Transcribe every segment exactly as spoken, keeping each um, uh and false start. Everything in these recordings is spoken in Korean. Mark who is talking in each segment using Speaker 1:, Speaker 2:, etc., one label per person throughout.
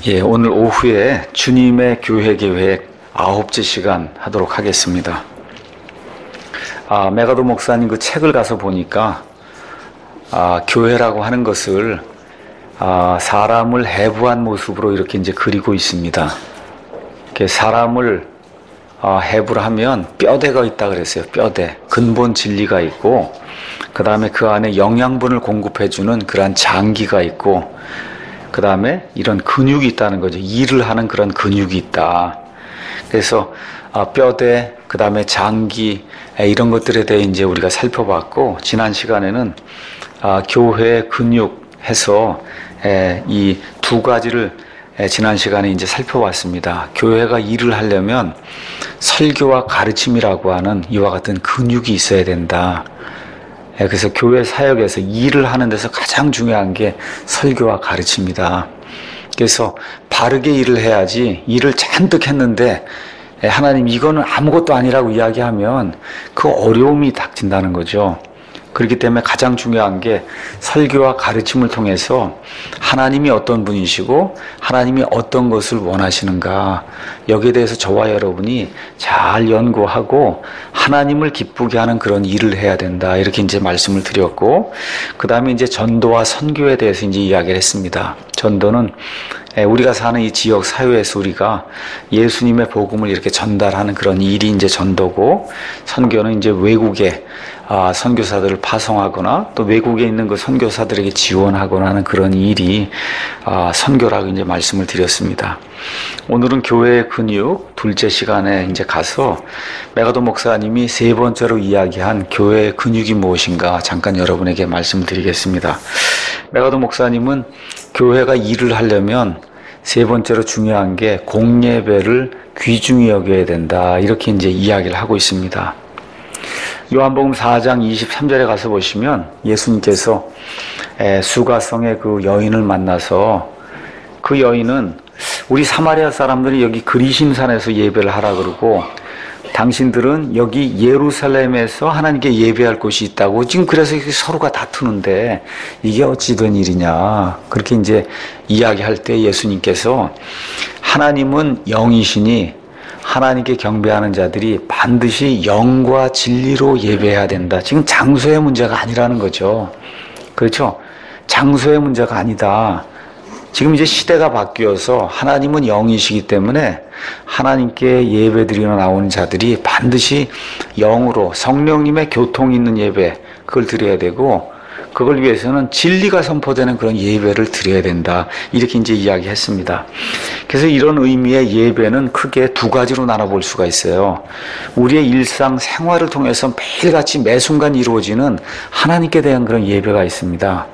Speaker 1: 예, 오늘 오후에 주님의 교회 계획 아홉째 시간 하도록 하겠습니다. 아, 메가도 목사님 그 책을 가서 보니까 아, 교회라고 하는 것을 아, 사람을 해부한 모습으로 이렇게 이제 그리고 있습니다. 이렇게 사람을 아, 해부를 하면 뼈대가 있다 그랬어요. 뼈대, 근본 진리가 있고, 그 다음에 그 안에 영양분을 공급해주는 그러한 장기가 있고, 그 다음에 이런 근육이 있다는 거죠. 일을 하는 그런 근육이 있다. 그래서 뼈대, 그 다음에 장기, 이런 것들에 대해 이제 우리가 살펴봤고, 지난 시간에는 교회 근육 해서 이 두 가지를 지난 시간에 이제 살펴봤습니다. 교회가 일을 하려면 설교와 가르침이라고 하는 이와 같은 근육이 있어야 된다. 그래서 교회 사역에서 일을 하는 데서 가장 중요한 게 설교와 가르침이다. 그래서 바르게 일을 해야지, 일을 잔뜩 했는데 하나님 이거는 아무것도 아니라고 이야기하면 그 어려움이 닥친다는 거죠. 그렇기 때문에 가장 중요한 게 설교와 가르침을 통해서 하나님이 어떤 분이시고 하나님이 어떤 것을 원하시는가, 여기에 대해서 저와 여러분이 잘 연구하고 하나님을 기쁘게 하는 그런 일을 해야 된다, 이렇게 이제 말씀을 드렸고, 그 다음에 이제 전도와 선교에 대해서 이제 이야기를 했습니다. 전도는 우리가 사는 이 지역 사회에서 우리가 예수님의 복음을 이렇게 전달하는 그런 일이 이제 전도고, 선교는 이제 외국에 아, 선교사들을 파송하거나 또 외국에 있는 그 선교사들에게 지원하거나 하는 그런 일이 아, 선교라고 이제 말씀을 드렸습니다. 오늘은 교회의 근육 둘째 시간에 이제 가서 메가도 목사님이 세 번째로 이야기한 교회의 근육이 무엇인가 잠깐 여러분에게 말씀드리겠습니다. 메가도 목사님은 교회가 일을 하려면 세 번째로 중요한 게 공예배를 귀중히 여겨야 된다, 이렇게 이제 이야기를 하고 있습니다. 요한복음 사 장 이십삼 절에 가서 보시면 예수님께서 수가성의 그 여인을 만나서, 그 여인은 우리 사마리아 사람들이 여기 그리심산에서 예배를 하라 그러고 당신들은 여기 예루살렘에서 하나님께 예배할 곳이 있다고, 지금 그래서 서로가 다투는데 이게 어찌 된 일이냐, 그렇게 이제 이야기할 때 예수님께서 하나님은 영이시니 하나님께 경배하는 자들이 반드시 영과 진리로 예배해야 된다. 지금 장소의 문제가 아니라는 거죠. 그렇죠? 장소의 문제가 아니다. 지금 이제 시대가 바뀌어서 하나님은 영이시기 때문에 하나님께 예배드리러 나오는 자들이 반드시 영으로 성령님의 교통이 있는 예배, 그걸 드려야 되고, 그걸 위해서는 진리가 선포되는 그런 예배를 드려야 된다, 이렇게 이제 이야기했습니다. 그래서 이런 의미의 예배는 크게 두 가지로 나눠볼 수가 있어요. 우리의 일상 생활을 통해서 매일같이 매 순간 이루어지는 하나님께 대한 그런 예배가 있습니다.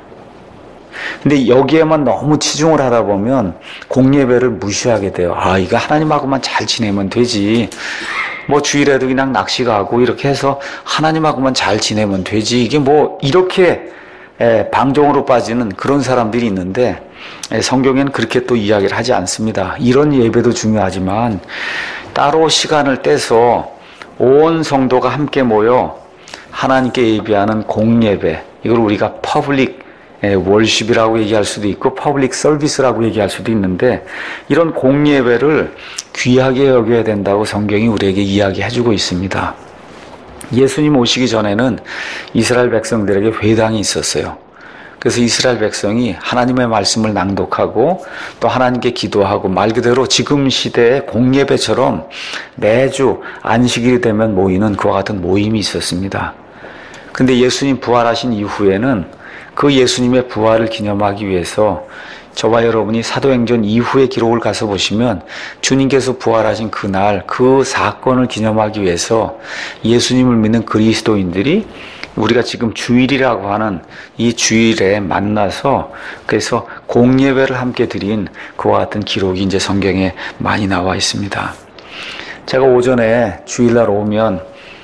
Speaker 1: 근데 여기에만 너무 치중을 하다 보면 공예배를 무시하게 돼요. 아, 이거 하나님하고만 잘 지내면 되지, 뭐 주일에도 그냥 낚시 가고 이렇게 해서 하나님하고만 잘 지내면 되지, 이게 뭐 이렇게 방종으로 빠지는 그런 사람들이 있는데, 성경에는 그렇게 또 이야기를 하지 않습니다. 이런 예배도 중요하지만 따로 시간을 떼서 온 성도가 함께 모여 하나님께 예배하는 공예배, 이걸 우리가 퍼블릭 월십이라고 얘기할 수도 있고 퍼블릭 서비스라고 얘기할 수도 있는데, 이런 공예배를 귀하게 여겨야 된다고 성경이 우리에게 이야기해주고 있습니다. 예수님 오시기 전에는 이스라엘 백성들에게 회당이 있었어요. 그래서 이스라엘 백성이 하나님의 말씀을 낭독하고 또 하나님께 기도하고, 말 그대로 지금 시대의 공예배처럼 매주 안식일이 되면 모이는 그와 같은 모임이 있었습니다. 근데 예수님 부활하신 이후에는 그 예수님의 부활을 기념하기 위해서 저와 여러분이 사도행전 이후의 기록을 가서 보시면 주님께서 부활하신 그날 그 사건을 기념하기 위해서 예수님을 믿는 그리스도인들이 우리가 지금 주일이라고 하는 이 주일에 만나서 그래서 공예배를 함께 드린 그와 같은 기록이 이제 성경에 많이 나와 있습니다. 제가 오전에 주일날 오면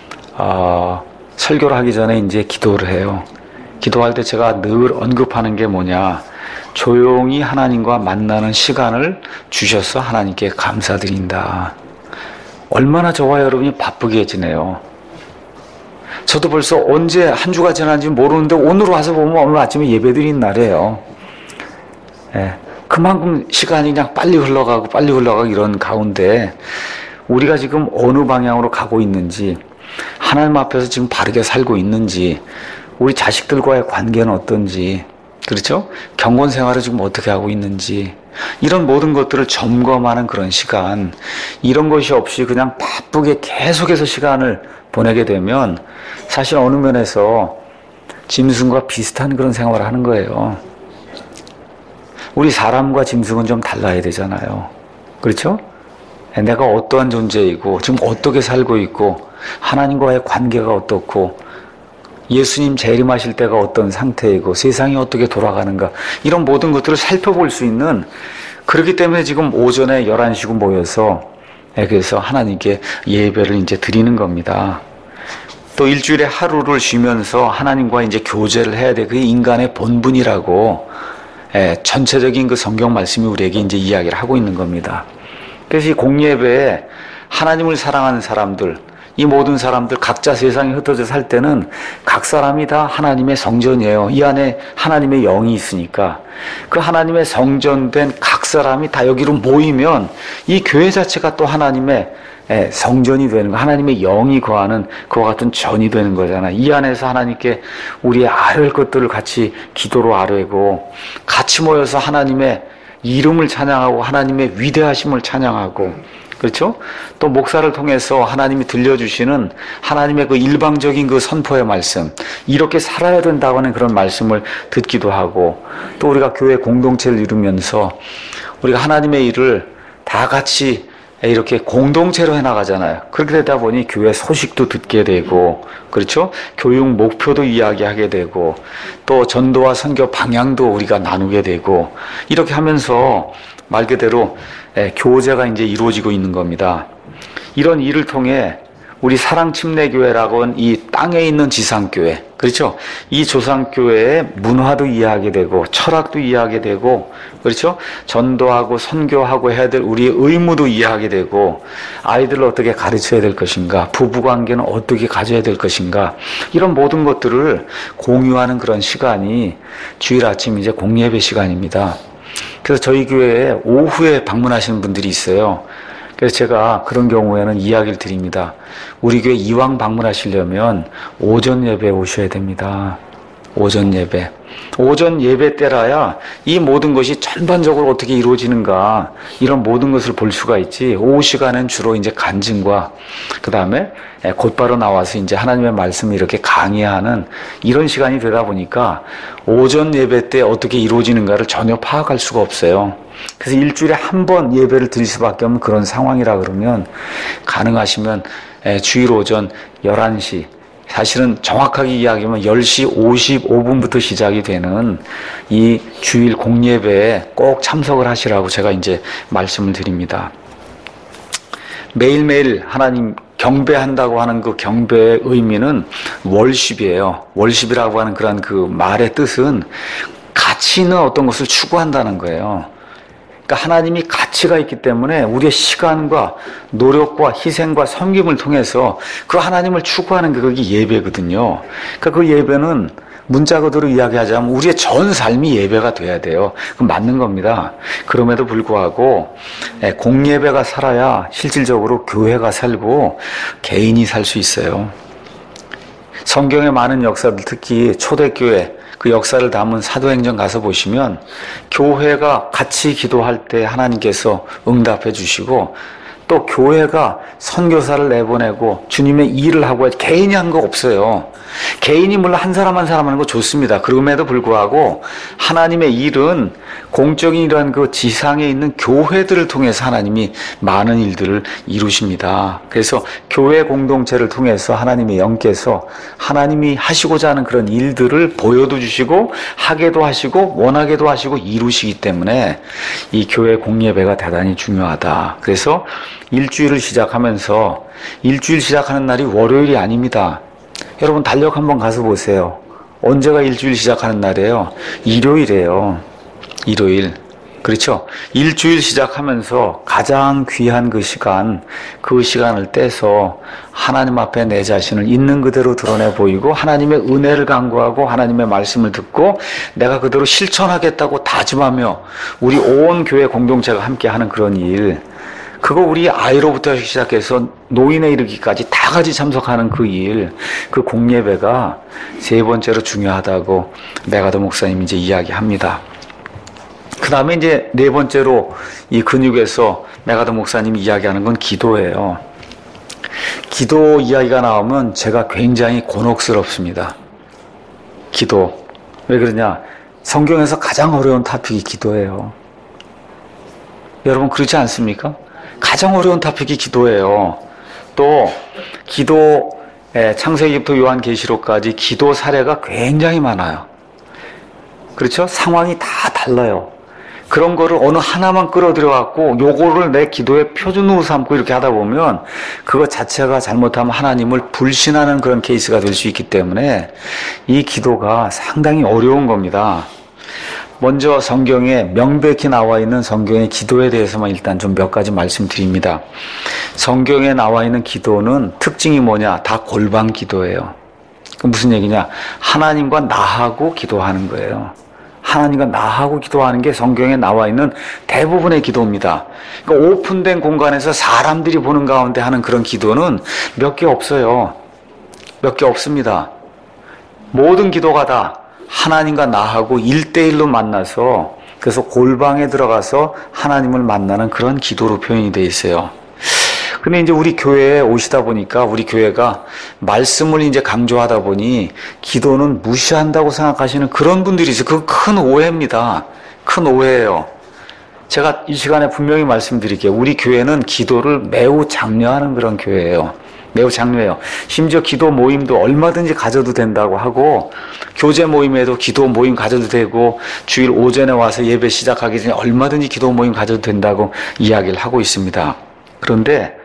Speaker 1: 어, 설교를 하기 전에 이제 기도를 해요. 기도할 때 제가 늘 언급하는 게 뭐냐, 조용히 하나님과 만나는 시간을 주셔서 하나님께 감사드린다. 얼마나 저와 여러분이 바쁘게 지내요. 저도 벌써 언제 한 주가 지났는지 모르는데 오늘 와서 보면 오늘 아침에 예배드린 날이에요. 예, 그만큼 시간이 그냥 빨리 흘러가고 빨리 흘러가고 이런 가운데 우리가 지금 어느 방향으로 가고 있는지, 하나님 앞에서 지금 바르게 살고 있는지, 우리 자식들과의 관계는 어떤지, 그렇죠? 경건 생활을 지금 어떻게 하고 있는지, 이런 모든 것들을 점검하는 그런 시간, 이런 것이 없이 그냥 바쁘게 계속해서 시간을 보내게 되면 사실 어느 면에서 짐승과 비슷한 그런 생활을 하는 거예요. 우리 사람과 짐승은 좀 달라야 되잖아요. 그렇죠? 내가 어떠한 존재이고 지금 어떻게 살고 있고 하나님과의 관계가 어떻고 예수님 재림하실 때가 어떤 상태이고 세상이 어떻게 돌아가는가, 이런 모든 것들을 살펴볼 수 있는, 그렇기 때문에 지금 오전에 열한 시고 모여서 그래서 하나님께 예배를 이제 드리는 겁니다. 또 일주일에 하루를 쉬면서 하나님과 이제 교제를 해야 돼. 그게 인간의 본분이라고 예, 전체적인 그 성경 말씀이 우리에게 이제 이야기를 하고 있는 겁니다. 그래서 이 공예배에 하나님을 사랑하는 사람들, 이 모든 사람들 각자 세상에 흩어져 살 때는 각 사람이 다 하나님의 성전이에요. 이 안에 하나님의 영이 있으니까 그 하나님의 성전된 각 사람이 다 여기로 모이면 이 교회 자체가 또 하나님의 성전이 되는 거, 하나님의 영이 거하는 그와 같은 전이 되는 거잖아요. 이 안에서 하나님께 우리의 아뢰할 것들을 같이 기도로 아뢰고 같이 모여서 하나님의 이름을 찬양하고 하나님의 위대하심을 찬양하고, 그렇죠? 또 목사를 통해서 하나님이 들려주시는 하나님의 그 일방적인 그 선포의 말씀, 이렇게 살아야 된다고 하는 그런 말씀을 듣기도 하고, 또 우리가 교회 공동체를 이루면서 우리가 하나님의 일을 다 같이 이렇게 공동체로 해나가잖아요. 그렇게 되다 보니 교회 소식도 듣게 되고, 그렇죠? 교육 목표도 이야기하게 되고, 또 전도와 선교 방향도 우리가 나누게 되고, 이렇게 하면서 말 그대로 교제가 이제 이루어지고 있는 겁니다. 이런 일을 통해 우리 사랑침례교회라고 하는 이 땅에 있는 지상교회, 그렇죠? 이 조상교회의 문화도 이해하게 되고 철학도 이해하게 되고, 그렇죠? 전도하고 선교하고 해야 될 우리의 의무도 이해하게 되고, 아이들을 어떻게 가르쳐야 될 것인가, 부부관계는 어떻게 가져야 될 것인가, 이런 모든 것들을 공유하는 그런 시간이 주일 아침 이제 공예배 시간입니다. 그래서 저희 교회에 오후에 방문하시는 분들이 있어요. 그래서 제가 그런 경우에는 이야기를 드립니다. 우리 교회 이왕 방문하시려면 오전 예배에 오셔야 됩니다. 오전 예배. 오전 예배 때라야 이 모든 것이 전반적으로 어떻게 이루어지는가, 이런 모든 것을 볼 수가 있지. 오후 시간은 주로 이제 간증과 그 다음에 곧바로 나와서 이제 하나님의 말씀을 이렇게 강의하는 이런 시간이 되다 보니까 오전 예배 때 어떻게 이루어지는가를 전혀 파악할 수가 없어요. 그래서 일주일에 한 번 예배를 드릴 수밖에 없는 그런 상황이라 그러면, 가능하시면 주일 오전 열한 시, 사실은 정확하게 이야기하면 열 시 오십오 분부터 시작이 되는 이 주일 공예배에 꼭 참석을 하시라고 제가 이제 말씀을 드립니다. 매일매일 하나님 경배한다고 하는 그 경배의 의미는 월십이에요. 월십이라고 하는 그런 그 말의 뜻은 가치 있는 어떤 것을 추구한다는 거예요. 그러니까 하나님이 가치가 있기 때문에 우리의 시간과 노력과 희생과 섬김을 통해서 그 하나님을 추구하는 게 그게 예배거든요. 그러니까 그 예배는 문자 그대로 이야기하자면 우리의 전 삶이 예배가 돼야 돼요. 그건 맞는 겁니다. 그럼에도 불구하고 공예배가 살아야 실질적으로 교회가 살고 개인이 살 수 있어요. 성경의 많은 역사들, 특히 초대교회 그 역사를 담은 사도행전 가서 보시면 교회가 같이 기도할 때 하나님께서 응답해 주시고, 또 교회가 선교사를 내보내고 주님의 일을 하고, 개인이 한 거 없어요. 개인이 물론 한 사람 한 사람 하는 거 좋습니다. 그럼에도 불구하고 하나님의 일은 공적인 이러한 그 지상에 있는 교회들을 통해서 하나님이 많은 일들을 이루십니다. 그래서 교회 공동체를 통해서 하나님의 영께서 하나님이 하시고자 하는 그런 일들을 보여도 주시고 하게도 하시고 원하게도 하시고 이루시기 때문에 이 교회 공예배가 대단히 중요하다. 그래서 일주일을 시작하면서, 일주일 시작하는 날이 월요일이 아닙니다. 여러분 달력 한번 가서 보세요. 언제가 일주일 시작하는 날이에요? 일요일이에요. 일요일. 그렇죠? 일주일 시작하면서 가장 귀한 그 시간, 그 시간을 떼서 하나님 앞에 내 자신을 있는 그대로 드러내 보이고 하나님의 은혜를 간구하고 하나님의 말씀을 듣고 내가 그대로 실천하겠다고 다짐하며 우리 온 교회 공동체가 함께하는 그런 일, 그거 우리 아이로부터 시작해서 노인에 이르기까지 다 같이 참석하는 그 일, 그 공예배가 세 번째로 중요하다고 메가더 목사님이 이제 이야기합니다. 그 다음에 이제 네 번째로 이 근육에서 메가더 목사님이 이야기하는 건 기도예요. 기도 이야기가 나오면 제가 굉장히 곤혹스럽습니다. 기도. 왜 그러냐? 성경에서 가장 어려운 토픽이 기도예요. 여러분 그렇지 않습니까? 가장 어려운 토픽이 기도예요. 또 기도, 창세기부터 요한계시록까지 기도 사례가 굉장히 많아요. 그렇죠? 상황이 다 달라요. 그런 거를 어느 하나만 끌어들여 갖고 요거를 내 기도의 표준으로 삼고 이렇게 하다 보면 그거 자체가 잘못하면 하나님을 불신하는 그런 케이스가 될 수 있기 때문에 이 기도가 상당히 어려운 겁니다. 먼저 성경에 명백히 나와 있는 성경의 기도에 대해서만 일단 좀 몇 가지 말씀드립니다. 성경에 나와 있는 기도는 특징이 뭐냐? 다 골방 기도예요. 그 무슨 얘기냐? 하나님과 나하고 기도하는 거예요. 하나님과 나하고 기도하는 게 성경에 나와 있는 대부분의 기도입니다. 그러니까 오픈된 공간에서 사람들이 보는 가운데 하는 그런 기도는 몇 개 없어요. 몇 개 없습니다. 모든 기도가 다 하나님과 나하고 일대일로 만나서 그래서 골방에 들어가서 하나님을 만나는 그런 기도로 표현이 되어 있어요. 근데 이제 우리 교회에 오시다 보니까 우리 교회가 말씀을 이제 강조하다 보니 기도는 무시한다고 생각하시는 그런 분들이 있어요. 그건 큰 오해입니다. 큰 오해예요. 제가 이 시간에 분명히 말씀드릴게요. 우리 교회는 기도를 매우 장려하는 그런 교회예요. 매우 장려해요. 심지어 기도 모임도 얼마든지 가져도 된다고 하고 교제 모임에도 기도 모임 가져도 되고 주일 오전에 와서 예배 시작하기 전에 얼마든지 기도 모임 가져도 된다고 이야기를 하고 있습니다. 그런데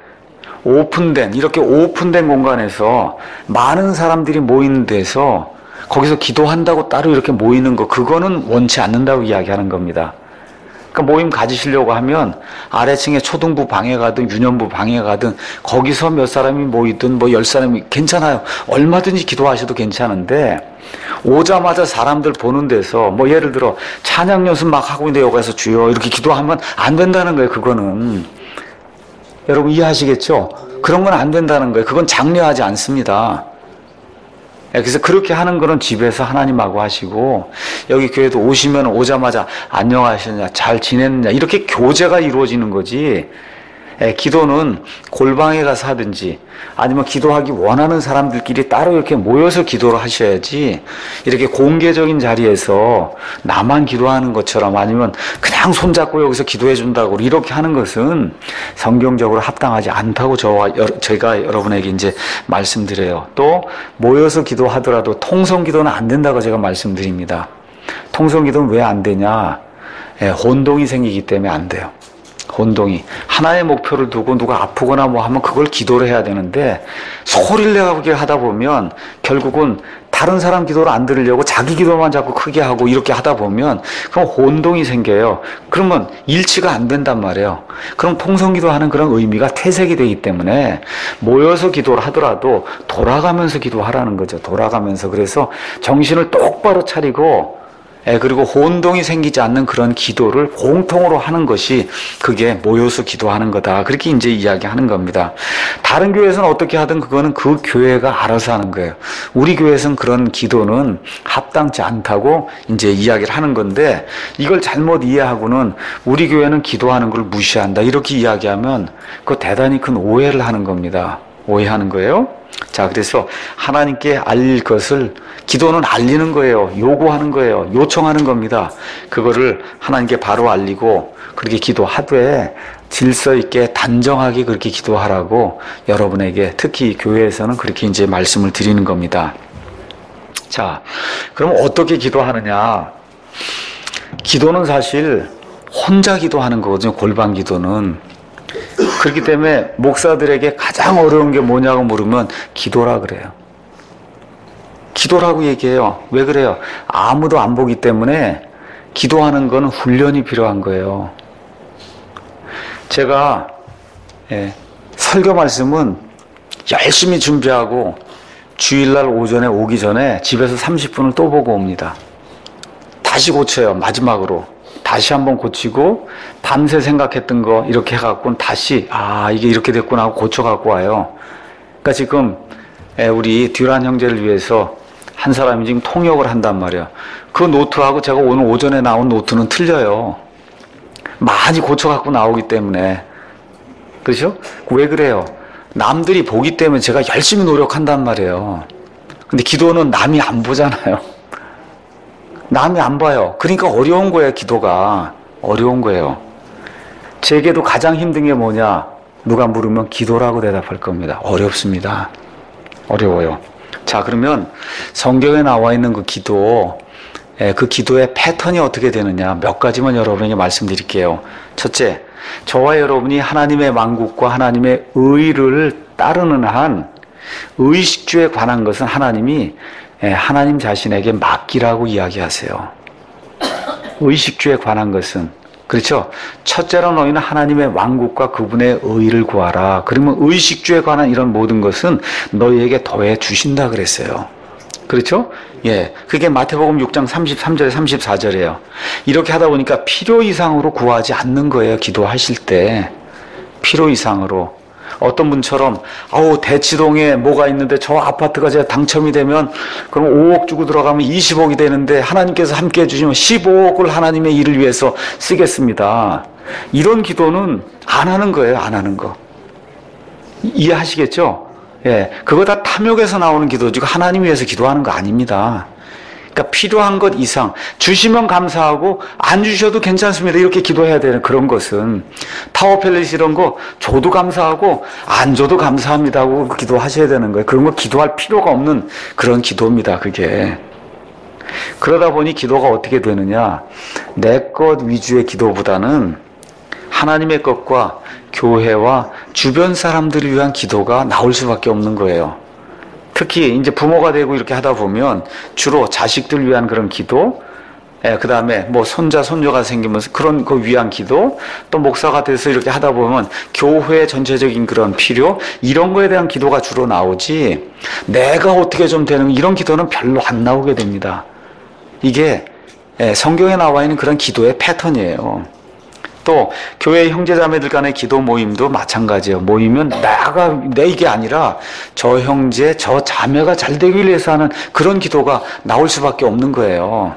Speaker 1: 오픈된 이렇게 오픈된 공간에서 많은 사람들이 모이는 데서 거기서 기도한다고 따로 이렇게 모이는 거 그거는 원치 않는다고 이야기하는 겁니다. 그러니까 모임 가지시려고 하면 아래층에 초등부 방에 가든 유년부 방에 가든 거기서 몇 사람이 모이든 뭐 열 사람이 괜찮아요. 얼마든지 기도하셔도 괜찮은데 오자마자 사람들 보는 데서 뭐 예를 들어 찬양 연습 막 하고 있는데 여기서 주여 이렇게 기도하면 안 된다는 거예요. 그거는 여러분 이해하시겠죠? 그런 건 안 된다는 거예요. 그건 장려하지 않습니다. 그래서 그렇게 하는 거는 집에서 하나님하고 하시고 여기 교회도 오시면 오자마자 안녕하셨냐 잘 지냈느냐 이렇게 교제가 이루어지는 거지. 기도는 골방에 가서 하든지 아니면 기도하기 원하는 사람들끼리 따로 이렇게 모여서 기도를 하셔야지 이렇게 공개적인 자리에서 나만 기도하는 것처럼 아니면 그냥 손잡고 여기서 기도해 준다고 이렇게 하는 것은 성경적으로 합당하지 않다고 저와 제가 여러분에게 이제 말씀드려요. 또 모여서 기도하더라도 통성 기도는 안 된다고 제가 말씀드립니다. 통성 기도는 왜 안 되냐? 혼동이 생기기 때문에 안 돼요. 혼동이. 하나의 목표를 두고 누가 아프거나 뭐 하면 그걸 기도를 해야 되는데 소리를 내게 하다 보면 결국은 다른 사람 기도를 안 들으려고 자기 기도만 자꾸 크게 하고 이렇게 하다 보면 그럼 혼동이 생겨요. 그러면 일치가 안 된단 말이에요. 그럼 통성기도 하는 그런 의미가 퇴색이 되기 때문에 모여서 기도를 하더라도 돌아가면서 기도하라는 거죠. 돌아가면서. 그래서 정신을 똑바로 차리고 예, 그리고 혼동이 생기지 않는 그런 기도를 공통으로 하는 것이 그게 모여서 기도하는 거다. 그렇게 이제 이야기하는 겁니다. 다른 교회에서는 어떻게 하든 그거는 그 교회가 알아서 하는 거예요. 우리 교회에서는 그런 기도는 합당치 않다고 이제 이야기를 하는 건데 이걸 잘못 이해하고는 우리 교회는 기도하는 걸 무시한다. 이렇게 이야기하면 그거 대단히 큰 오해를 하는 겁니다. 오해하는 거예요. 자, 그래서 하나님께 알릴 것을 기도는 알리는 거예요. 요구하는 거예요. 요청하는 겁니다. 그거를 하나님께 바로 알리고 그렇게 기도하되 질서 있게 단정하게 그렇게 기도하라고 여러분에게 특히 교회에서는 그렇게 이제 말씀을 드리는 겁니다. 자, 그럼 어떻게 기도하느냐? 기도는 사실 혼자 기도하는 거거든요. 골방 기도는. 그렇기 때문에 목사들에게 가장 어려운 게 뭐냐고 물으면 기도라 그래요. 기도라고 얘기해요. 왜 그래요? 아무도 안 보기 때문에 기도하는 건 훈련이 필요한 거예요. 제가 예, 설교 말씀은 열심히 준비하고 주일날 오전에 오기 전에 집에서 삼십 분을 또 보고 옵니다. 다시 고쳐요. 마지막으로 다시 한번 고치고 밤새 생각했던 거 이렇게 해갖고 다시 아 이게 이렇게 됐구나 하고 고쳐갖고 와요. 그러니까 지금 우리 듀란 형제를 위해서 한 사람이 지금 통역을 한단 말이에요. 그 노트하고 제가 오늘 오전에 나온 노트는 틀려요. 많이 고쳐갖고 나오기 때문에. 그렇죠? 왜 그래요? 남들이 보기 때문에 제가 열심히 노력한단 말이에요. 근데 기도는 남이 안 보잖아요. 남이 안 봐요. 그러니까 어려운 거예요. 기도가 어려운 거예요. 제게도 가장 힘든 게 뭐냐? 누가 물으면 기도라고 대답할 겁니다. 어렵습니다. 어려워요. 자, 그러면 성경에 나와 있는 그 기도, 그 기도의 패턴이 어떻게 되느냐 몇 가지만 여러분에게 말씀드릴게요. 첫째, 저와 여러분이 하나님의 만국과 하나님의 의를 따르는 한 의식주에 관한 것은 하나님이 하나님 자신에게 맡기라고 이야기하세요. 의식주에 관한 것은 그렇죠? 첫째로 너희는 하나님의 왕국과 그분의 의를 구하라. 그러면 의식주에 관한 이런 모든 것은 너희에게 더해 주신다 그랬어요. 그렇죠? 예. 그게 마태복음 육 장 삼십삼 절에 삼십사 절이에요. 이렇게 하다 보니까 필요 이상으로 구하지 않는 거예요. 기도하실 때. 필요 이상으로. 어떤 분처럼 아우 대치동에 뭐가 있는데 저 아파트가 제가 당첨이 되면 그럼 오억 주고 들어가면 이십억이 되는데 하나님께서 함께 해주시면 십오억을 하나님의 일을 위해서 쓰겠습니다. 이런 기도는 안 하는 거예요. 안 하는 거. 이해하시겠죠? 예, 그거 다 탐욕에서 나오는 기도지 하나님 위해서 기도하는 거 아닙니다. 그러니까 필요한 것 이상 주시면 감사하고 안 주셔도 괜찮습니다. 이렇게 기도해야 되는 그런 것은 타워팰리스 이런 거 줘도 감사하고 안 줘도 감사합니다 하고 기도하셔야 되는 거예요. 그런 거 기도할 필요가 없는 그런 기도입니다. 그게. 그러다 보니 기도가 어떻게 되느냐 내 것 위주의 기도보다는 하나님의 것과 교회와 주변 사람들을 위한 기도가 나올 수밖에 없는 거예요. 특히 이제 부모가 되고 이렇게 하다 보면 주로 자식들 위한 그런 기도, 예, 그 다음에 뭐 손자, 손녀가 생기면서 그런 거 위한 기도, 또 목사가 돼서 이렇게 하다 보면 교회 전체적인 그런 필요, 이런 거에 대한 기도가 주로 나오지, 내가 어떻게 좀 되는 이런 기도는 별로 안 나오게 됩니다. 이게 예, 성경에 나와 있는 그런 기도의 패턴이에요. 또 교회 형제자매들 간의 기도 모임도 마찬가지예요. 모이면 나가 내 이게 아니라 저 형제, 저 자매가 잘 되기 위해서 하는 그런 기도가 나올 수밖에 없는 거예요.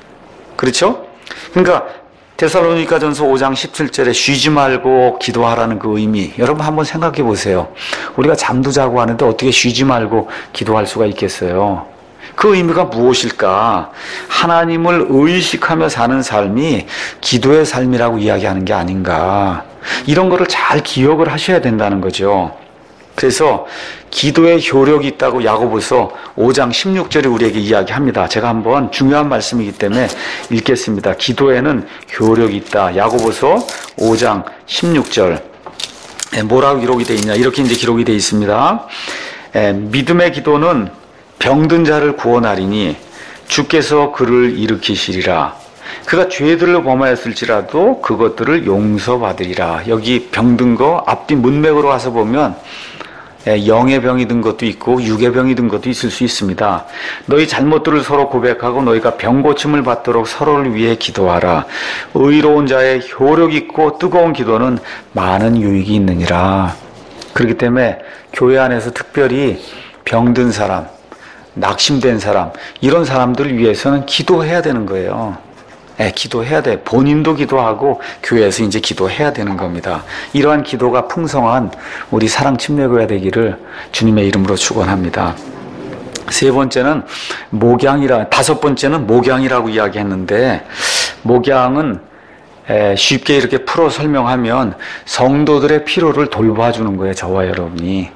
Speaker 1: 그렇죠? 그러니까 데살로니가전서 오 장 십칠 절에 쉬지 말고 기도하라는 그 의미, 여러분 한번 생각해 보세요. 우리가 잠도 자고 하는데 어떻게 쉬지 말고 기도할 수가 있겠어요? 그 의미가 무엇일까? 하나님을 의식하며 사는 삶이 기도의 삶이라고 이야기하는 게 아닌가. 이런 거를 잘 기억을 하셔야 된다는 거죠. 그래서 기도에 효력이 있다고 야고보서 오 장 십육 절이 우리에게 이야기합니다. 제가 한번 중요한 말씀이기 때문에 읽겠습니다. 기도에는 효력이 있다. 야고보서 오 장 십육 절. 뭐라고 기록이 되어 있냐? 이렇게 이제 기록이 되어 있습니다. 믿음의 기도는 병든 자를 구원하리니 주께서 그를 일으키시리라. 그가 죄들을 범하였을지라도 그것들을 용서받으리라. 여기 병든 거 앞뒤 문맥으로 가서 보면 영의 병이 든 것도 있고 육의 병이 든 것도 있을 수 있습니다. 너희 잘못들을 서로 고백하고 너희가 병 고침을 받도록 서로를 위해 기도하라. 의로운 자의 효력 있고 뜨거운 기도는 많은 유익이 있느니라. 그렇기 때문에 교회 안에서 특별히 병든 사람, 낙심된 사람, 이런 사람들을 위해서는 기도해야 되는 거예요. 네, 기도해야 돼. 본인도 기도하고 교회에서 이제 기도해야 되는 겁니다. 이러한 기도가 풍성한 우리 사랑 침례교회 되기를 주님의 이름으로 축원합니다. 세 번째는 목양이라, 다섯 번째는 목양이라고 이야기했는데, 목양은 쉽게 이렇게 풀어 설명하면 성도들의 필요를 돌봐주는 거예요. 저와 여러분이.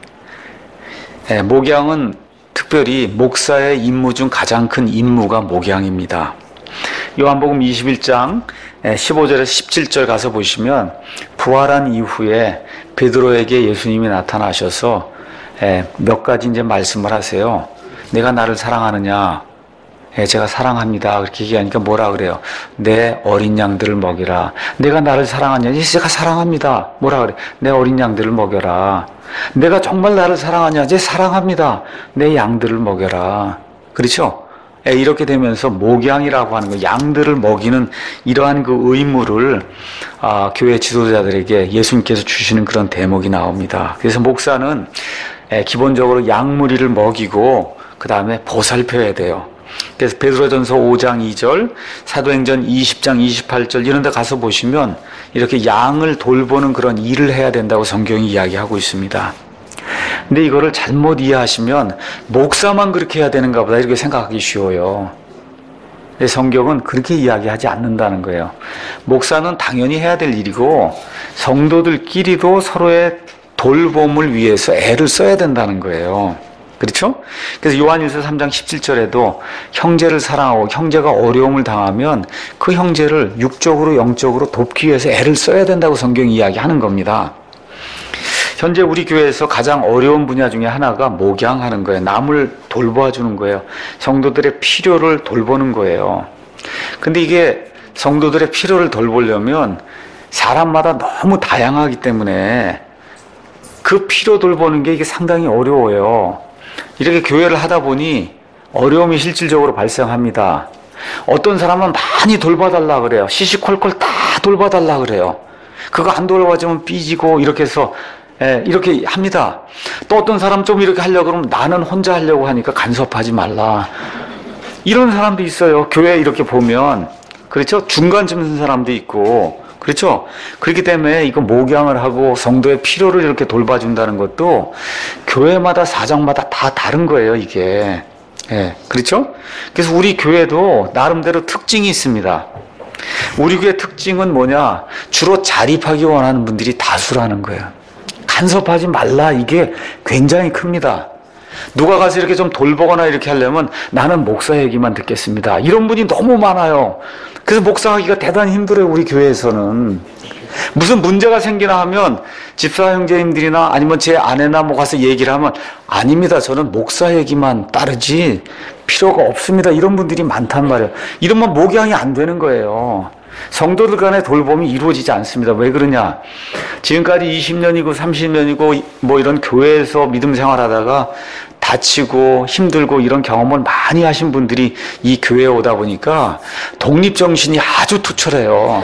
Speaker 1: 목양은 특별히 목사의 임무 중 가장 큰 임무가 목양입니다. 요한복음 이십일 장 십오 절에서 십칠 절 가서 보시면 부활한 이후에 베드로에게 예수님이 나타나셔서 몇 가지 이제 말씀을 하세요. 내가 나를 사랑하느냐? 예, 제가 사랑합니다. 그렇게 얘기하니까 뭐라 그래요? 내 어린 양들을 먹이라. 내가 나를 사랑하냐? 제가 사랑합니다. 뭐라 그래? 내 어린 양들을 먹여라. 내가 정말 나를 사랑하냐? 제 사랑합니다. 내 양들을 먹여라. 그렇죠? 예, 이렇게 되면서 목양이라고 하는 거, 양들을 먹이는 이러한 그 의무를 아, 교회 지도자들에게 예수님께서 주시는 그런 대목이 나옵니다. 그래서 목사는 예, 기본적으로 양무리를 먹이고 그 다음에 보살펴야 돼요. 그래서 베드로전서 오 장 이 절, 사도행전 이십 장 이십팔 절 이런 데 가서 보시면 이렇게 양을 돌보는 그런 일을 해야 된다고 성경이 이야기하고 있습니다. 근데 이거를 잘못 이해하시면 목사만 그렇게 해야 되는가 보다 이렇게 생각하기 쉬워요. 근데 성경은 그렇게 이야기하지 않는다는 거예요. 목사는 당연히 해야 될 일이고 성도들끼리도 서로의 돌봄을 위해서 애를 써야 된다는 거예요. 그렇죠? 그래서 요한일서 삼 장 십칠 절에도 형제를 사랑하고 형제가 어려움을 당하면 그 형제를 육적으로 영적으로 돕기 위해서 애를 써야 된다고 성경이 이야기하는 겁니다. 현재 우리 교회에서 가장 어려운 분야 중에 하나가 목양하는 거예요. 남을 돌봐주는 거예요. 성도들의 필요를 돌보는 거예요. 근데 이게 성도들의 필요를 돌보려면 사람마다 너무 다양하기 때문에 그 필요 돌보는 게 이게 상당히 어려워요. 이렇게 교회를 하다 보니 어려움이 실질적으로 발생합니다. 어떤 사람은 많이 돌봐달라 그래요. 시시콜콜 다 돌봐달라 그래요. 그거 안 돌봐주면 삐지고 이렇게 해서 예, 이렇게 합니다. 또 어떤 사람 좀 이렇게 하려고 그러면 나는 혼자 하려고 하니까 간섭하지 말라. 이런 사람도 있어요. 교회 이렇게 보면. 그렇죠? 중간쯤 선 사람도 있고. 그렇죠? 그렇기 때문에 이거 목양을 하고 성도의 필요를 이렇게 돌봐준다는 것도 교회마다 사정마다 다 다른 거예요, 이게. 예, 그렇죠? 그래서 우리 교회도 나름대로 특징이 있습니다. 우리 교회 특징은 뭐냐? 주로 자립하기 원하는 분들이 다수라는 거예요. 간섭하지 말라, 이게 굉장히 큽니다. 누가 가서 이렇게 좀 돌보거나 이렇게 하려면 나는 목사 얘기만 듣겠습니다. 이런 분이 너무 많아요. 그래서 목사하기가 대단히 힘들어요, 우리 교회에서는. 무슨 문제가 생기나 하면 집사 형제님들이나 아니면 제 아내나 뭐 가서 얘기를 하면 아닙니다. 저는 목사 얘기만 따르지 필요가 없습니다. 이런 분들이 많단 말이에요. 이러면 목양이 안 되는 거예요. 성도들 간의 돌봄이 이루어지지 않습니다. 왜 그러냐? 지금까지 이십 년이고 삼십 년이고 뭐 이런 교회에서 믿음 생활하다가 다치고 힘들고 이런 경험을 많이 하신 분들이 이 교회에 오다 보니까 독립정신이 아주 투철해요.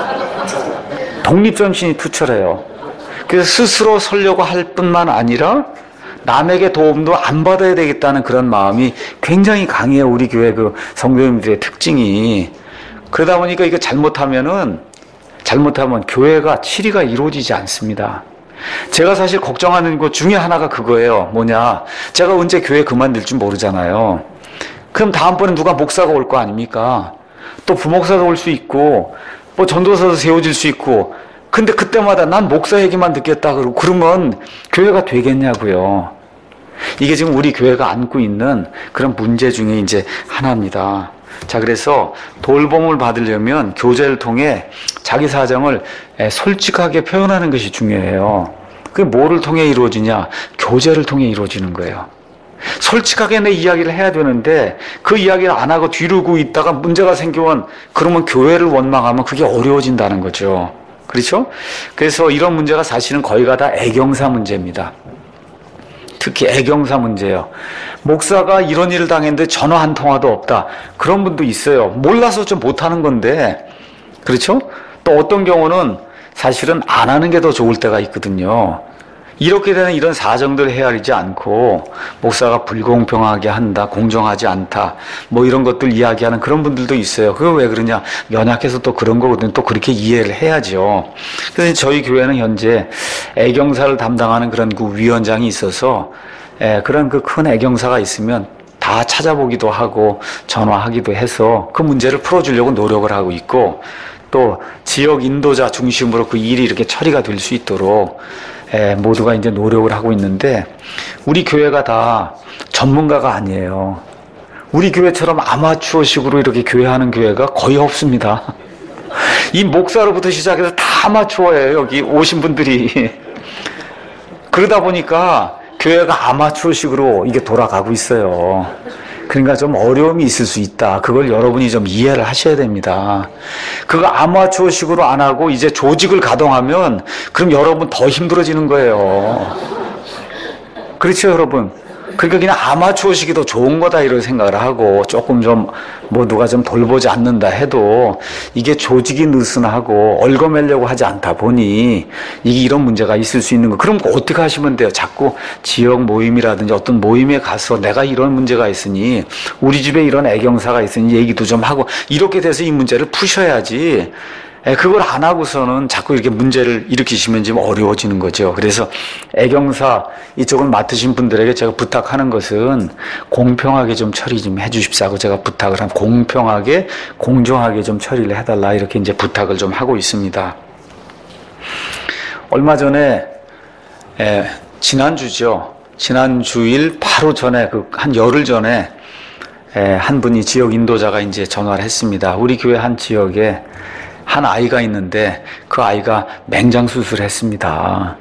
Speaker 1: 독립정신이 투철해요. 그래서 스스로 서려고 할 뿐만 아니라 남에게 도움도 안 받아야 되겠다는 그런 마음이 굉장히 강해요. 우리 교회 그 성도님들의 특징이. 그러다 보니까 이거 잘못하면은, 잘못하면 교회가 치리가 이루어지지 않습니다. 제가 사실 걱정하는 것 중에 하나가 그거예요. 뭐냐. 제가 언제 교회 그만둘 줄 모르잖아요. 그럼 다음번에 누가 목사가 올 거 아닙니까? 또 부목사도 올 수 있고, 뭐 전도사도 세워질 수 있고, 근데 그때마다 난 목사 얘기만 듣겠다 그러고, 그러면 교회가 되겠냐고요. 이게 지금 우리 교회가 안고 있는 그런 문제 중에 이제 하나입니다. 자, 그래서 돌봄을 받으려면 교제를 통해 자기 사정을 솔직하게 표현하는 것이 중요해요. 그게 뭐를 통해 이루어지냐? 교제를 통해 이루어지는 거예요. 솔직하게 내 이야기를 해야 되는데 그 이야기를 안 하고 뒤로고 있다가 문제가 생기면 그러면 교회를 원망하면 그게 어려워진다는 거죠. 그렇죠? 그래서 이런 문제가 사실은 거의가 다 애경사 문제입니다. 특히 애경사 문제예요. 목사가 이런 일을 당했는데 전화 한 통화도 없다. 그런 분도 있어요. 몰라서 좀 못하는 건데. 그렇죠? 또 어떤 경우는 사실은 안 하는 게 더 좋을 때가 있거든요. 이렇게 되는 이런 사정들을 헤아리지 않고 목사가 불공평하게 한다, 공정하지 않다, 뭐 이런 것들 이야기하는 그런 분들도 있어요. 그거 왜 그러냐? 연약해서 또 그런 거거든요. 또 그렇게 이해를 해야죠. 그래서 저희 교회는 현재 애경사를 담당하는 그런 그 위원장이 있어서 에, 그런 그 큰 애경사가 있으면 다 찾아보기도 하고 전화하기도 해서 그 문제를 풀어주려고 노력을 하고 있고, 또 지역 인도자 중심으로 그 일이 이렇게 처리가 될 수 있도록 에, 모두가 이제 노력을 하고 있는데, 우리 교회가 다 전문가가 아니에요. 우리 교회처럼 아마추어식으로 이렇게 교회하는 교회가 거의 없습니다. 이 목사로부터 시작해서 다 아마추어예요, 여기 오신 분들이. 그러다 보니까 교회가 아마추어식으로 이게 돌아가고 있어요. 그러니까 좀 어려움이 있을 수 있다. 그걸 여러분이 좀 이해를 하셔야 됩니다. 그거 아마추어식으로 안 하고 이제 조직을 가동하면 그럼 여러분 더 힘들어지는 거예요. 그렇죠, 여러분? 그러니까 그냥 아마추어식이 더 좋은 거다 이런 생각을 하고 조금 좀 뭐 누가 좀 돌보지 않는다 해도 이게 조직이 느슨하고 얽어매려고 하지 않다 보니 이게 이런 문제가 있을 수 있는 거. 그럼 어떻게 하시면 돼요? 자꾸 지역 모임이라든지 어떤 모임에 가서 내가 이런 문제가 있으니 우리 집에 이런 애경사가 있으니 얘기도 좀 하고 이렇게 돼서 이 문제를 푸셔야지. 예, 그걸 안 하고서는 자꾸 이렇게 문제를 일으키시면 좀 어려워지는 거죠. 그래서 애경사 이쪽을 맡으신 분들에게 제가 부탁하는 것은 공평하게 좀 처리 좀 해주십사고 제가 부탁을 한 공평하게 공정하게 좀 처리를 해달라 이렇게 이제 부탁을 좀 하고 있습니다. 얼마 전에 예, 지난주죠. 지난주일 바로 전에 그 한 열흘 전에 예, 한 분이 지역 인도자가 이제 전화를 했습니다. 우리 교회 한 지역에 한 아이가 있는데 그 아이가 맹장 수술을 했습니다.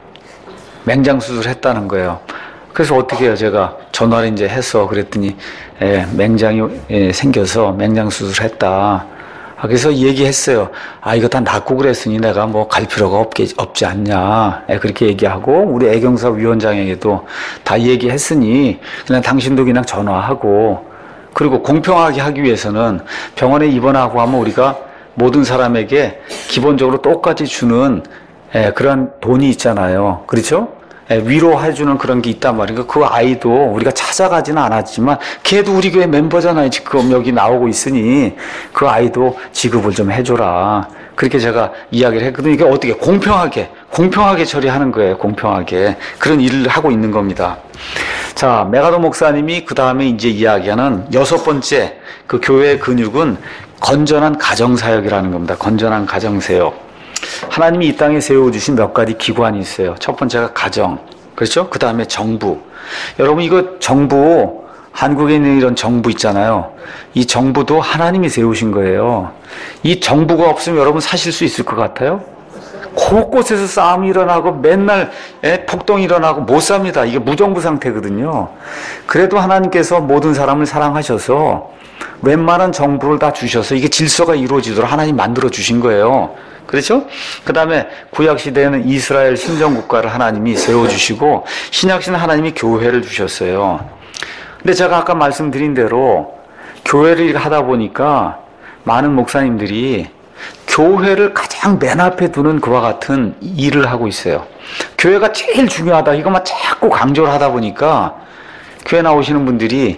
Speaker 1: 맹장 수술을 했다는 거예요. 그래서 어떻게 해요? 제가 전화를 이제 해서 그랬더니 예, 맹장이 예, 생겨서 맹장 수술을 했다. 그래서 얘기했어요. 아, 이거 다 낫고 그랬으니 내가 뭐 갈 필요가 없게, 없지 않냐. 예, 그렇게 얘기하고 우리 애경사 위원장에게도 다 얘기했으니 그냥 당신도 그냥 전화하고 그리고 공평하게 하기 위해서는 병원에 입원하고 하면 우리가 모든 사람에게 기본적으로 똑같이 주는 예, 그런 돈이 있잖아요. 그렇죠? 예, 위로해주는 그런 게 있단 말이에요. 그 아이도 우리가 찾아가지는 않았지만 걔도 우리 교회 멤버잖아요. 지금 여기 나오고 있으니 그 아이도 지급을 좀 해줘라. 그렇게 제가 이야기를 했거든요. 이게 어떻게 공평하게 공평하게 처리하는 거예요. 공평하게 그런 일을 하고 있는 겁니다. 자, 메가도 목사님이 그 다음에 이제 이야기하는 여섯 번째 그 교회의 근육은 건전한 가정사역이라는 겁니다. 건전한 가정사역. 하나님이 이 땅에 세워주신 몇 가지 기관이 있어요. 첫 번째가 가정. 그렇죠? 그 다음에 정부. 여러분 이거 정부, 한국에 있는 이런 정부 있잖아요. 이 정부도 하나님이 세우신 거예요. 이 정부가 없으면 여러분 사실 수 있을 것 같아요? 곳곳에서 싸움이 일어나고 맨날 예, 폭동이 일어나고 못 삽니다. 이게 무정부 상태거든요. 그래도 하나님께서 모든 사람을 사랑하셔서 웬만한 정부를 다 주셔서 이게 질서가 이루어지도록 하나님 만들어 주신 거예요. 그렇죠? 그 다음에 구약시대에는 이스라엘 신정국가를 하나님이 세워주시고 신약시대는 하나님이 교회를 주셨어요. 근데 제가 아까 말씀드린 대로 교회를 하다 보니까 많은 목사님들이 교회를 가장 맨 앞에 두는 그와 같은 일을 하고 있어요. 교회가 제일 중요하다 이것만 자꾸 강조를 하다 보니까 교회 나오시는 분들이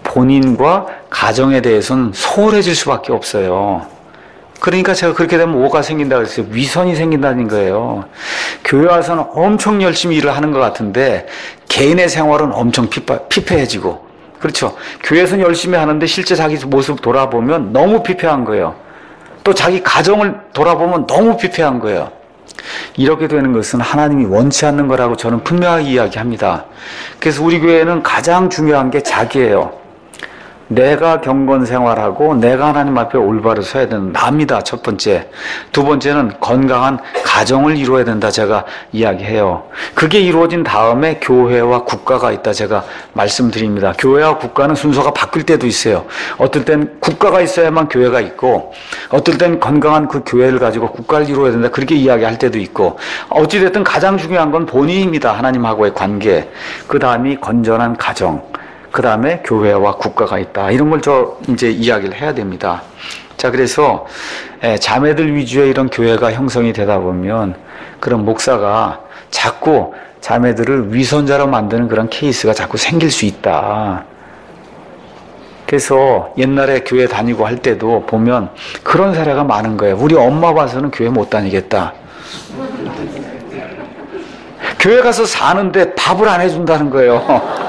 Speaker 1: 본인과 가정에 대해서는 소홀해질 수밖에 없어요. 그러니까 제가 그렇게 되면 뭐가 생긴다 그랬어요? 위선이 생긴다는 거예요. 교회 와서는 엄청 열심히 일을 하는 것 같은데 개인의 생활은 엄청 피파, 피폐해지고 그렇죠. 교회에서는 열심히 하는데 실제 자기 모습 돌아보면 너무 피폐한 거예요. 또 자기 가정을 돌아보면 너무 피폐한 거예요. 이렇게 되는 것은 하나님이 원치 않는 거라고 저는 분명하게 이야기합니다. 그래서 우리 교회는 가장 중요한 게 자기예요. 내가 경건 생활하고 내가 하나님 앞에 올바로 서야 되는 나입니다. 첫 번째. 두 번째는 건강한 가정을 이루어야 된다 제가 이야기해요. 그게 이루어진 다음에 교회와 국가가 있다 제가 말씀드립니다. 교회와 국가는 순서가 바뀔 때도 있어요. 어떨 땐 국가가 있어야만 교회가 있고 어떨 땐 건강한 그 교회를 가지고 국가를 이루어야 된다 그렇게 이야기할 때도 있고 어찌됐든 가장 중요한 건 본인입니다. 하나님하고의 관계. 그 다음이 건전한 가정. 그 다음에 교회와 국가가 있다. 이런 걸 저 이제 이야기를 해야 됩니다. 자, 그래서 자매들 위주의 이런 교회가 형성이 되다 보면 그런 목사가 자꾸 자매들을 위선자로 만드는 그런 케이스가 자꾸 생길 수 있다. 그래서 옛날에 교회 다니고 할 때도 보면 그런 사례가 많은 거예요. 우리 엄마 봐서는 교회 못 다니겠다. 교회 가서 사는데 밥을 안 해준다는 거예요.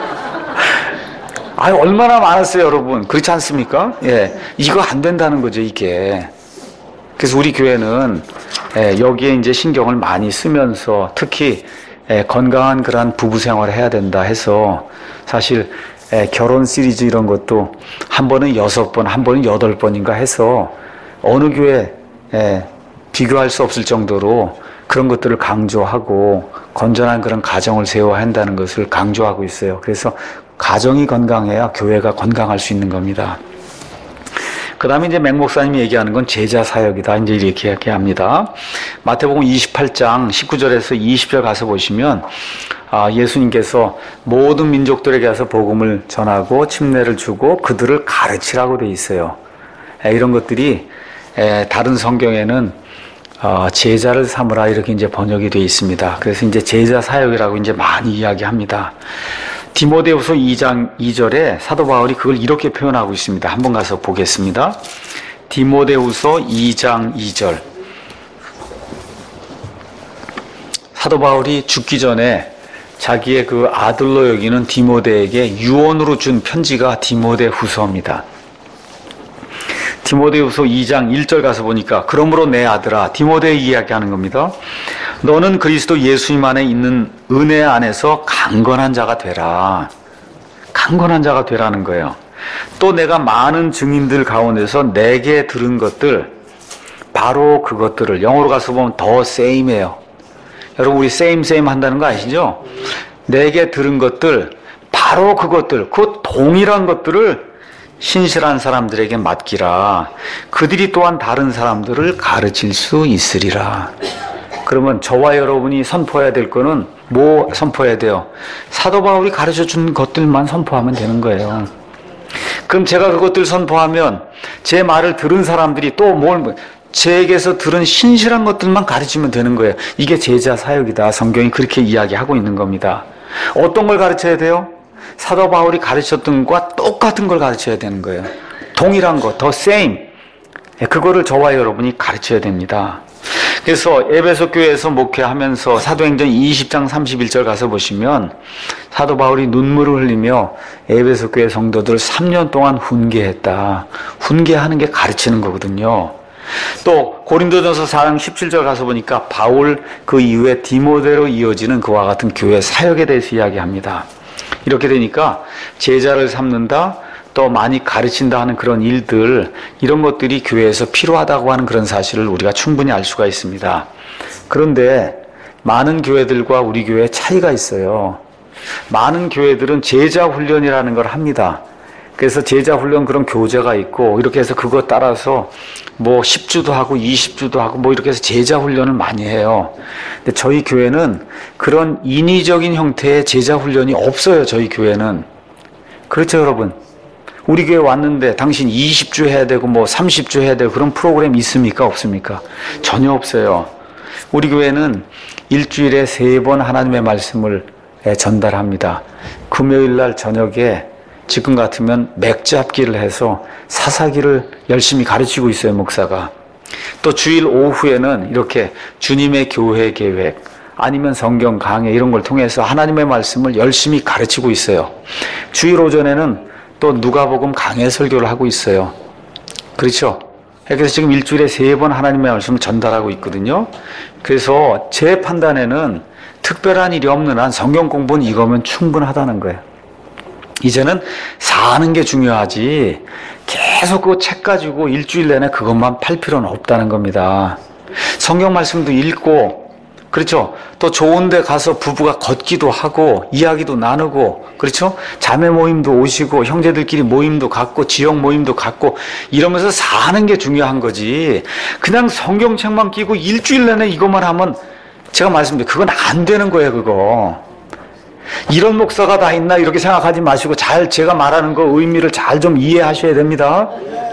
Speaker 1: 아, 얼마나 많았어요, 여러분. 그렇지 않습니까? 예. 이거 안 된다는 거죠, 이게. 그래서 우리 교회는, 예, 여기에 이제 신경을 많이 쓰면서 특히, 예, 건강한 그러한 부부 생활을 해야 된다 해서 사실, 예, 결혼 시리즈 이런 것도 한 번은 여섯 번, 한 번은 여덟 번인가 해서 어느 교회, 예, 비교할 수 없을 정도로 그런 것들을 강조하고 건전한 그런 가정을 세워야 한다는 것을 강조하고 있어요. 그래서 가정이 건강해야 교회가 건강할 수 있는 겁니다. 그 다음에 이제 맹 목사님이 얘기하는 건 제자 사역이다. 이제 이렇게 이야기합니다. 마태복음 이십팔 장 십구 절에서 이십 절 가서 보시면, 아, 예수님께서 모든 민족들에게 가서 복음을 전하고 침례를 주고 그들을 가르치라고 돼 있어요. 에, 이런 것들이 에, 다른 성경에는 어, 제자를 삼으라 이렇게 이제 번역이 되어 있습니다. 그래서 이제 제자 사역이라고 이제 많이 이야기합니다. 디모데후서 이 장 이 절에 사도 바울이 그걸 이렇게 표현하고 있습니다. 한번 가서 보겠습니다. 디모데후서 이 장 이 절. 사도 바울이 죽기 전에 자기의 그 아들로 여기는 디모데에게 유언으로 준 편지가 디모데후서입니다. 디모데후서 이 장 일 절 가서 보니까, 그러므로 내 아들아, 디모데 이야기하는 겁니다. 너는 그리스도 예수님 안에 있는 은혜 안에서 강건한 자가 되라. 강건한 자가 되라는 거예요. 또 내가 많은 증인들 가운데서 내게 들은 것들, 바로 그것들을, 영어로 가서 보면 더 same예요. 여러분, 우리 same same 한다는 거 아시죠? 내게 들은 것들, 바로 그것들, 그 동일한 것들을 신실한 사람들에게 맡기라. 그들이 또한 다른 사람들을 가르칠 수 있으리라. 그러면 저와 여러분이 선포해야 될 거는 뭐 선포해야 돼요? 사도 바울이 가르쳐 준 것들만 선포하면 되는 거예요. 그럼 제가 그것들 선포하면 제 말을 들은 사람들이 또 뭘, 제에게서 들은 신실한 것들만 가르치면 되는 거예요. 이게 제자 사역이다. 성경이 그렇게 이야기하고 있는 겁니다. 어떤 걸 가르쳐야 돼요? 사도 바울이 가르쳤던 것과 똑같은 걸 가르쳐야 되는 거예요. 동일한 것, 더 same. 그거를 저와 여러분이 가르쳐야 됩니다. 그래서 에베소 교회에서 목회하면서 사도행전 이십 장 삼십일 절 가서 보시면 사도 바울이 눈물을 흘리며 에베소 교회 성도들 삼 년 동안 훈계했다. 훈계하는 게 가르치는 거거든요. 또 고린도전서 사 장 십칠 절 가서 보니까 바울 그 이후에 디모데로 이어지는 그와 같은 교회 사역에 대해서 이야기합니다. 이렇게 되니까 제자를 삼는다, 또 많이 가르친다 하는 그런 일들, 이런 것들이 교회에서 필요하다고 하는 그런 사실을 우리가 충분히 알 수가 있습니다. 그런데 많은 교회들과 우리 교회에 차이가 있어요. 많은 교회들은 제자 훈련이라는 걸 합니다. 그래서 제자 훈련 그런 교재가 있고, 이렇게 해서 그거 따라서 뭐 십 주도 하고 이십 주도 하고 뭐 이렇게 해서 제자 훈련을 많이 해요. 근데 저희 교회는 그런 인위적인 형태의 제자 훈련이 없어요. 저희 교회는. 그렇죠, 여러분? 우리 교회 왔는데 당신 이십 주 해야 되고 뭐 삼십 주 해야 되고 그런 프로그램 있습니까? 없습니까? 전혀 없어요. 우리 교회는 일주일에 세 번 하나님의 말씀을 전달합니다. 금요일 날 저녁에 지금 같으면 맥잡기를 해서 사사기를 열심히 가르치고 있어요, 목사가. 또 주일 오후에는 이렇게 주님의 교회 계획, 아니면 성경 강해 이런 걸 통해서 하나님의 말씀을 열심히 가르치고 있어요. 주일 오전에는 또 누가복음 강해 설교를 하고 있어요. 그렇죠? 그래서 지금 일주일에 세 번 하나님의 말씀을 전달하고 있거든요. 그래서 제 판단에는 특별한 일이 없는 한 성경 공부는 이거면 충분하다는 거예요. 이제는 사는 게 중요하지 계속 그 책 가지고 일주일 내내 그것만 팔 필요는 없다는 겁니다. 성경 말씀도 읽고, 그렇죠? 또 좋은 데 가서 부부가 걷기도 하고 이야기도 나누고, 그렇죠? 자매 모임도 오시고 형제들끼리 모임도 갖고 지역 모임도 갖고 이러면서 사는 게 중요한 거지, 그냥 성경책만 끼고 일주일 내내 이것만 하면 제가 말씀드린 그건 안 되는 거예요. 그거 이런 목사가 다 있나 이렇게 생각하지 마시고 잘 제가 말하는 거 의미를 잘 좀 이해하셔야 됩니다.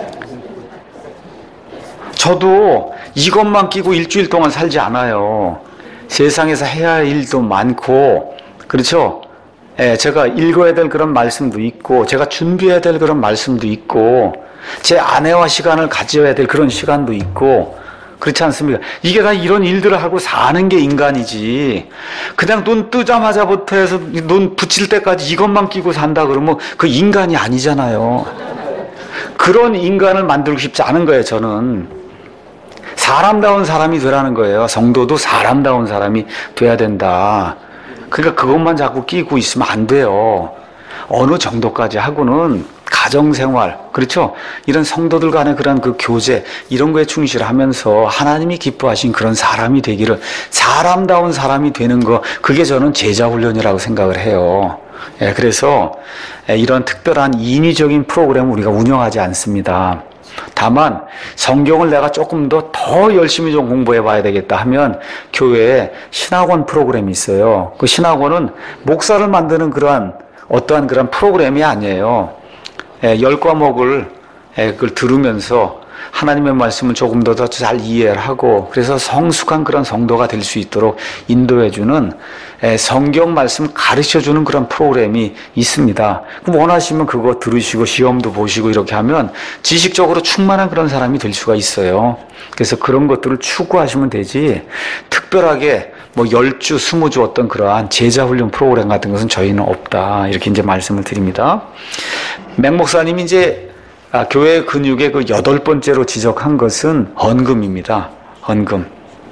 Speaker 1: 저도 이것만 끼고 일주일 동안 살지 않아요. 세상에서 해야 할 일도 많고, 그렇죠? 예, 제가 읽어야 될 그런 말씀도 있고, 제가 준비해야 될 그런 말씀도 있고, 제 아내와 시간을 가져야 될 그런 시간도 있고, 그렇지 않습니까? 이게 다 이런 일들을 하고 사는 게 인간이지, 그냥 눈 뜨자마자부터 해서 눈 붙일 때까지 이것만 끼고 산다 그러면 그 인간이 아니잖아요. 그런 인간을 만들고 싶지 않은 거예요, 저는. 사람다운 사람이 되라는 거예요. 성도도 사람다운 사람이 돼야 된다. 그러니까 그것만 자꾸 끼고 있으면 안 돼요. 어느 정도까지 하고는 가정생활, 그렇죠? 이런 성도들 간의 그런 그 교제, 이런 거에 충실하면서 하나님이 기뻐하신 그런 사람이 되기를, 사람다운 사람이 되는 거, 그게 저는 제자훈련이라고 생각을 해요. 예, 그래서 이런 특별한 인위적인 프로그램을 우리가 운영하지 않습니다. 다만 성경을 내가 조금 더 더 열심히 좀 공부해 봐야 되겠다 하면 교회에 신학원 프로그램이 있어요. 그 신학원은 목사를 만드는 그러한 어떠한 그런 프로그램이 아니에요. 예, 열 과목을 예, 그걸 들으면서 하나님의 말씀을 조금 더 더 잘 이해를 하고 그래서 성숙한 그런 성도가 될 수 있도록 인도해주는 성경 말씀 가르쳐주는 그런 프로그램이 있습니다. 그럼 원하시면 그거 들으시고 시험도 보시고 이렇게 하면 지식적으로 충만한 그런 사람이 될 수가 있어요. 그래서 그런 것들을 추구하시면 되지 특별하게 뭐 열 주, 스무 주 어떤 그러한 제자훈련 프로그램 같은 것은 저희는 없다. 이렇게 이제 말씀을 드립니다. 맹 목사님이 이제 아, 교회 근육의 그 여덟 번째로 지적한 것은 헌금입니다. 헌금.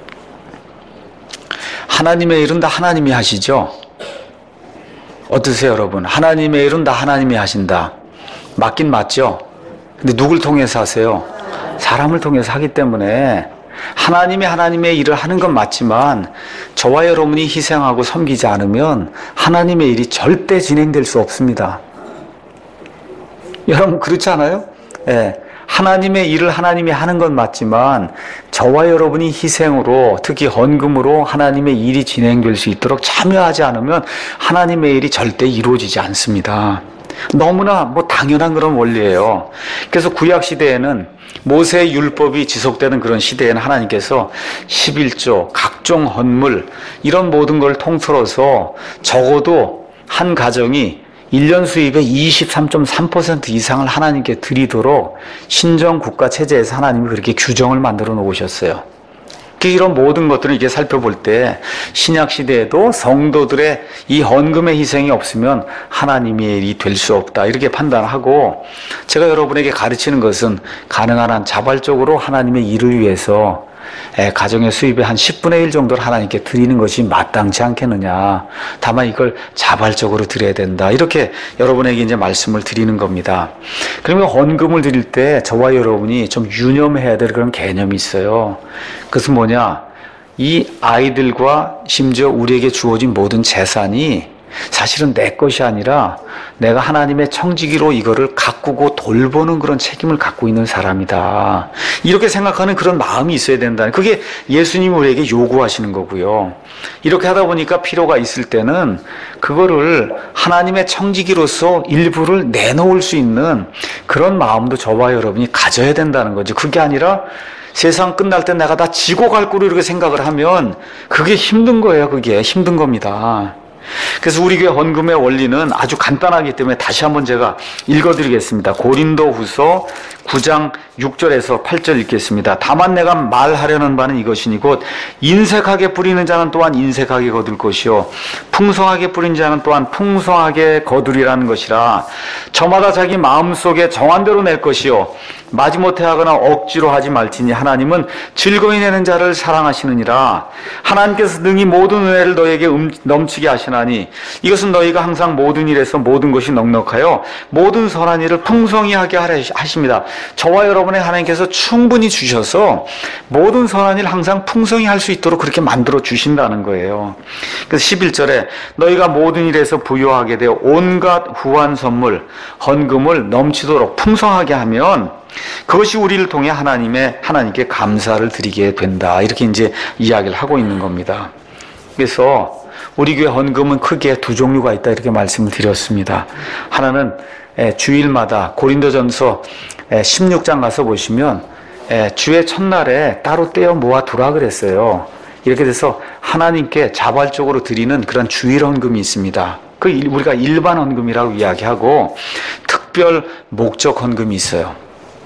Speaker 1: 하나님의 일은 다 하나님이 하시죠? 어떠세요, 여러분? 하나님의 일은 다 하나님이 하신다. 맞긴 맞죠? 근데 누굴 통해서 하세요? 사람을 통해서 하기 때문에 하나님이 하나님의 일을 하는 건 맞지만 저와 여러분이 희생하고 섬기지 않으면 하나님의 일이 절대 진행될 수 없습니다. 여러분 그렇지 않아요? 예, 하나님의 일을 하나님이 하는 건 맞지만 저와 여러분이 희생으로 특히 헌금으로 하나님의 일이 진행될 수 있도록 참여하지 않으면 하나님의 일이 절대 이루어지지 않습니다. 너무나 뭐 당연한 그런 원리예요. 그래서 구약시대에는 모세의 율법이 지속되는 그런 시대에는 하나님께서 십일조, 각종 헌물 이런 모든 걸 통틀어서 적어도 한 가정이 일 년 수입의 이십삼 점 삼 퍼센트 이상을 하나님께 드리도록 신정국가 체제에서 하나님이 그렇게 규정을 만들어 놓으셨어요. 이런 모든 것들을 이렇게 살펴볼 때 신약시대에도 성도들의 이 헌금의 희생이 없으면 하나님의 일이 될 수 없다 이렇게 판단하고 제가 여러분에게 가르치는 것은 가능한 한 자발적으로 하나님의 일을 위해서 가정의 수입의 한 십분의 일 정도를 하나님께 드리는 것이 마땅치 않겠느냐. 다만 이걸 자발적으로 드려야 된다. 이렇게 여러분에게 이제 말씀을 드리는 겁니다. 그러면 헌금을 드릴 때 저와 여러분이 좀 유념해야 될 그런 개념이 있어요. 그것은 뭐냐? 이 아이들과 심지어 우리에게 주어진 모든 재산이 사실은 내 것이 아니라 내가 하나님의 청지기로 이거를 가꾸고 돌보는 그런 책임을 갖고 있는 사람이다. 이렇게 생각하는 그런 마음이 있어야 된다. 그게 예수님이 우리에게 요구하시는 거고요. 이렇게 하다 보니까 필요가 있을 때는 그거를 하나님의 청지기로서 일부를 내놓을 수 있는 그런 마음도 저와 여러분이 가져야 된다는 거죠. 그게 아니라 세상 끝날 때 내가 다 지고 갈 거로 이렇게 생각을 하면 그게 힘든 거예요. 그게 힘든 겁니다. 그래서 우리 교회 헌금의 원리는 아주 간단하기 때문에 다시 한번 제가 읽어드리겠습니다. 고린도후서 구 장 육 절에서 팔 절 읽겠습니다. 다만 내가 말하려는 바는 이것이니 곧 인색하게 뿌리는 자는 또한 인색하게 거둘 것이요 풍성하게 뿌린 자는 또한 풍성하게 거두리라는 것이라. 저마다 자기 마음속에 정한 대로 낼 것이요 마지못해 하거나 억지로 하지 말지니 하나님은 즐거이 내는 자를 사랑하시느니라. 하나님께서 능히 모든 은혜를 너에게 넘치게 하시나니 이것은 너희가 항상 모든 일에서 모든 것이 넉넉하여 모든 선한 일을 풍성히 하게 하려 하십니다. 저와 여러분의 하나님께서 충분히 주셔서 모든 선한 일 항상 풍성히 할 수 있도록 그렇게 만들어 주신다는 거예요. 그래서 십일 절에 너희가 모든 일에서 부유하게 되어 온갖 후한 선물 헌금을 넘치도록 풍성하게 하면 그것이 우리를 통해 하나님의 하나님께 감사를 드리게 된다. 이렇게 이제 이야기를 하고 있는 겁니다. 그래서 우리 교회 헌금은 크게 두 종류가 있다 이렇게 말씀을 드렸습니다. 하나는 주일마다 고린도전서 십육 장 가서 보시면 주의 첫날에 따로 떼어 모아 두라 그랬어요. 이렇게 돼서 하나님께 자발적으로 드리는 그런 주일 헌금이 있습니다. 그 우리가 일반 헌금이라고 이야기하고 특별 목적 헌금이 있어요.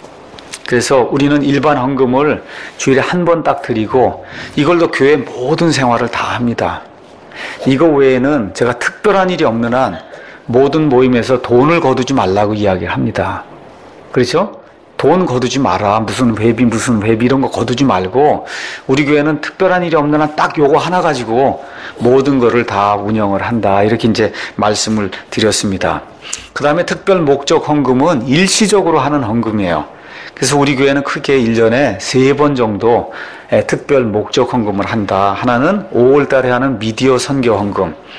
Speaker 1: 그래서 우리는 일반 헌금을 주일에 한 번 딱 드리고 이걸로 교회 모든 생활을 다 합니다. 이거 외에는 제가 특별한 일이 없는 한 모든 모임에서 돈을 거두지 말라고 이야기를 합니다. 그렇죠? 돈 거두지 마라. 무슨 회비 무슨 회비 이런 거 거두지 말고 우리 교회는 특별한 일이 없는 한 딱 요거 하나 가지고 모든 거를 다 운영을 한다. 이렇게 이제 말씀을 드렸습니다. 그 다음에 특별 목적 헌금은 일시적으로 하는 헌금이에요. 그래서 우리 교회는 크게 일 년에 세 번 정도 특별 목적 헌금을 한다. 하나는 오월 달에 하는 미디어 선교 헌금.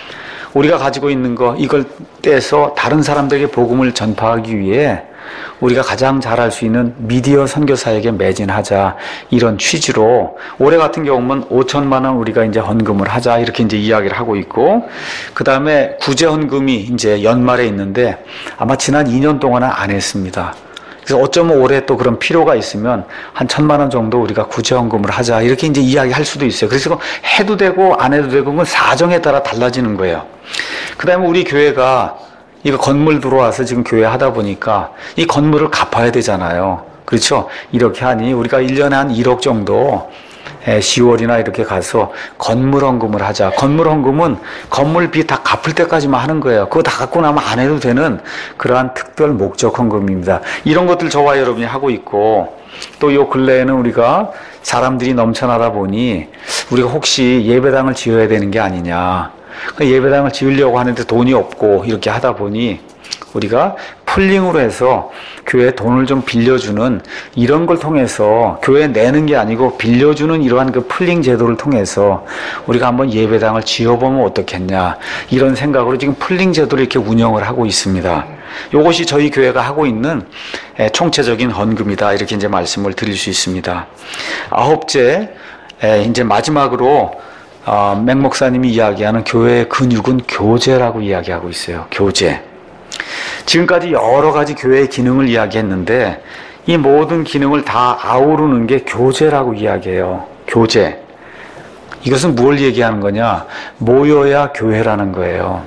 Speaker 1: 우리가 가지고 있는 거 이걸 떼서 다른 사람들에게 복음을 전파하기 위해 우리가 가장 잘할 수 있는 미디어 선교사에게 매진하자, 이런 취지로 올해 같은 경우는 오천만 원 우리가 이제 헌금을 하자, 이렇게 이제 이야기를 하고 있고, 그 다음에 구제 헌금이 이제 연말에 있는데 아마 지난 이 년 동안은 안 했습니다. 그래서 어쩌면 올해 또 그런 필요가 있으면 한 천만 원 정도 우리가 구제 헌금을 하자, 이렇게 이제 이야기할 수도 있어요. 그래서 해도 되고 안 해도 되고 그건 사정에 따라 달라지는 거예요. 그 다음에 우리 교회가 이거 건물 들어와서 지금 교회 하다 보니까 이 건물을 갚아야 되잖아요. 그렇죠? 이렇게 하니 우리가 일 년에 한 일억 정도 시월이나 이렇게 가서 건물 헌금을 하자. 건물 헌금은 건물비 다 갚을 때까지만 하는 거예요. 그거 다 갖고 나면 안 해도 되는 그러한 특별 목적 헌금입니다. 이런 것들 저와 여러분이 하고 있고, 또 요 근래에는 우리가 사람들이 넘쳐나다 보니 우리가 혹시 예배당을 지어야 되는 게 아니냐, 예배당을 지으려고 하는데 돈이 없고 이렇게 하다 보니 우리가 풀링으로 해서 교회에 돈을 좀 빌려주는, 이런 걸 통해서 교회에 내는 게 아니고 빌려주는 이러한 그 풀링 제도를 통해서 우리가 한번 예배당을 지어보면 어떻겠냐, 이런 생각으로 지금 풀링 제도를 이렇게 운영을 하고 있습니다. 이것이 저희 교회가 하고 있는 총체적인 헌금이다, 이렇게 이제 말씀을 드릴 수 있습니다. 아홉째, 이제 마지막으로 어, 맹 목사님이 이야기하는 교회의 근육은 교제라고 이야기하고 있어요. 교제. 지금까지 여러 가지 교회의 기능을 이야기했는데 이 모든 기능을 다 아우르는 게 교제라고 이야기해요. 교제. 이것은 무엇을 얘기하는 거냐? 모여야 교회라는 거예요.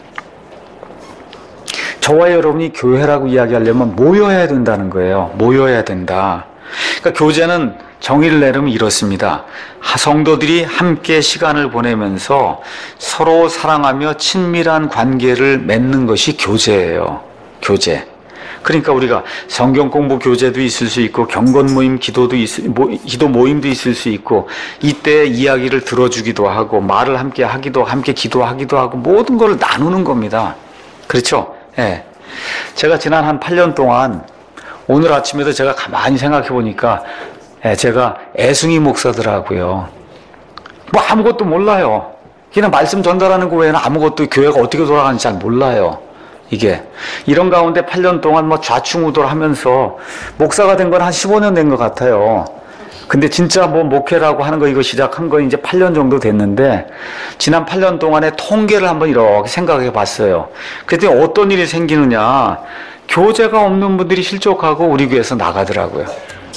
Speaker 1: 저와 여러분이 교회라고 이야기하려면 모여야 된다는 거예요. 모여야 된다. 그러니까 교제는 정의를 내리면 이렇습니다. 성도들이 함께 시간을 보내면서 서로 사랑하며 친밀한 관계를 맺는 것이 교제예요. 교제. 그러니까 우리가 성경 공부 교제도 있을 수 있고 경건 모임 기도도 있, 모, 기도 모임도 있을 수 있고, 이때 이야기를 들어주기도 하고 말을 함께 하기도, 함께 기도하기도 하고, 모든 걸 나누는 겁니다. 그렇죠? 예. 제가 지난 한 팔 년 동안 오늘 아침에도 제가 가만히 생각해 보니까 제가 애숭이 목사들하고요, 뭐 아무것도 몰라요. 그냥 말씀 전달하는 거 외에는 아무것도 교회가 어떻게 돌아가는지 잘 몰라요. 이게 이런 가운데 팔 년 동안 뭐 좌충우돌하면서 목사가 된 건 한 십오 년 된 것 같아요. 근데 진짜 뭐 목회라고 하는 거 이거 시작한 건 이제 팔 년 정도 됐는데, 지난 팔 년 동안의 통계를 한번 이렇게 생각해 봤어요. 그랬더니 어떤 일이 생기느냐, 교제가 없는 분들이 실족하고 우리 교회에서 나가더라고요.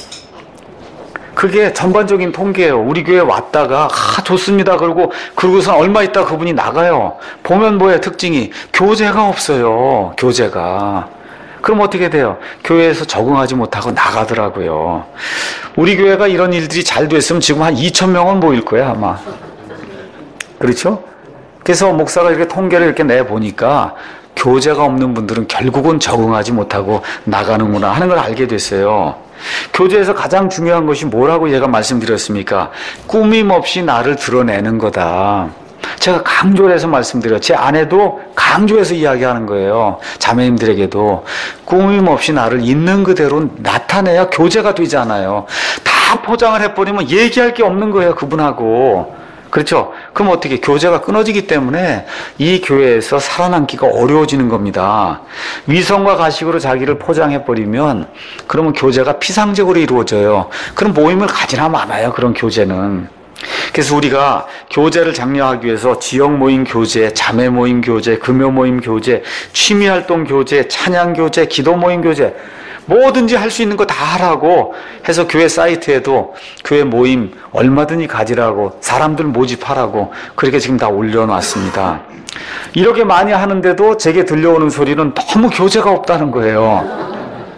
Speaker 1: 그게 전반적인 통계예요. 우리 교회에 왔다가 아 좋습니다 그러고 그러고서 얼마 있다 그분이 나가요. 보면 뭐예요? 특징이 교제가 없어요. 교제가. 그럼 어떻게 돼요? 교회에서 적응하지 못하고 나가더라고요. 우리 교회가 이런 일들이 잘 됐으면 지금 한 이천 명은 모일 거야 아마. 그렇죠? 그래서 목사가 이렇게 통계를 이렇게 내보니까 교제가 없는 분들은 결국은 적응하지 못하고 나가는구나 하는 걸 알게 됐어요. 교제에서 가장 중요한 것이 뭐라고 얘가 말씀드렸습니까? 꾸밈 없이 나를 드러내는 거다. 제가 강조를 해서 말씀드려요. 제 아내도 강조해서 이야기하는 거예요. 자매님들에게도 꾸밈 없이 나를 있는 그대로 나타내야 교제가 되잖아요. 다 포장을 해버리면 얘기할 게 없는 거예요, 그분하고. 그렇죠? 그럼 어떻게? 교제가 끊어지기 때문에 이 교회에서 살아남기가 어려워지는 겁니다. 위선과 가식으로 자기를 포장해버리면 그러면 교제가 피상적으로 이루어져요. 그럼 모임을 가지나 마나요, 그런 교제는. 그래서 우리가 교제를 장려하기 위해서 지역 모임 교제, 자매 모임 교제, 금요 모임 교제, 취미 활동 교제, 찬양 교제, 기도 모임 교제, 뭐든지 할 수 있는 거 다 하라고 해서 교회 사이트에도 교회 모임 얼마든지 가지라고, 사람들 모집하라고 그렇게 지금 다 올려놨습니다. 이렇게 많이 하는데도 제게 들려오는 소리는 너무 교제가 없다는 거예요.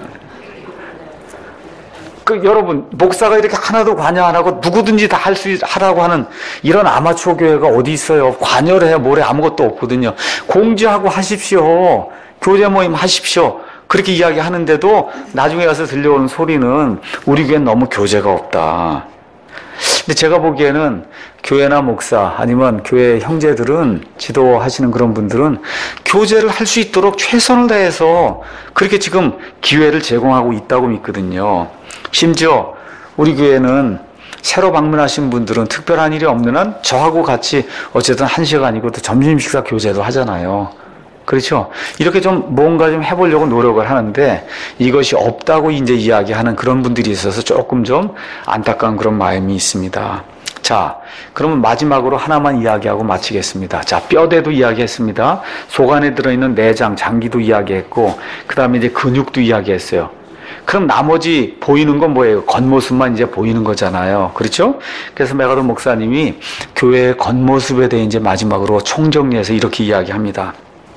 Speaker 1: 그 여러분, 목사가 이렇게 하나도 관여 안 하고 누구든지 다 할 수 하라고 하는 이런 아마추어 교회가 어디 있어요? 관여를 해 뭐래 아무것도 없거든요. 공지하고 하십시오. 교제 모임 하십시오. 그렇게 이야기하는데도 나중에 가서 들려오는 소리는 우리 교회는 너무 교제가 없다. 근데 제가 보기에는 교회나 목사 아니면 교회 형제들은, 지도하시는 그런 분들은 교제를 할 수 있도록 최선을 다해서 그렇게 지금 기회를 제공하고 있다고 믿거든요. 심지어 우리 교회는 새로 방문하신 분들은 특별한 일이 없는 한 저하고 같이 어쨌든 한 시간이고 또 점심 식사 교제도 하잖아요. 그렇죠? 이렇게 좀 뭔가 좀 해보려고 노력을 하는데 이것이 없다고 이제 이야기하는 그런 분들이 있어서 조금 좀 안타까운 그런 마음이 있습니다. 자, 그러면 마지막으로 하나만 이야기하고 마치겠습니다. 자, 뼈대도 이야기했습니다. 속 안에 들어있는 내장, 장기도 이야기했고, 그 다음에 이제 근육도 이야기했어요. 그럼 나머지 보이는 건 뭐예요? 겉모습만 이제 보이는 거잖아요. 그렇죠? 그래서 메가도 목사님이 교회의 겉모습에 대해 이제 마지막으로 총정리해서 이렇게 이야기합니다.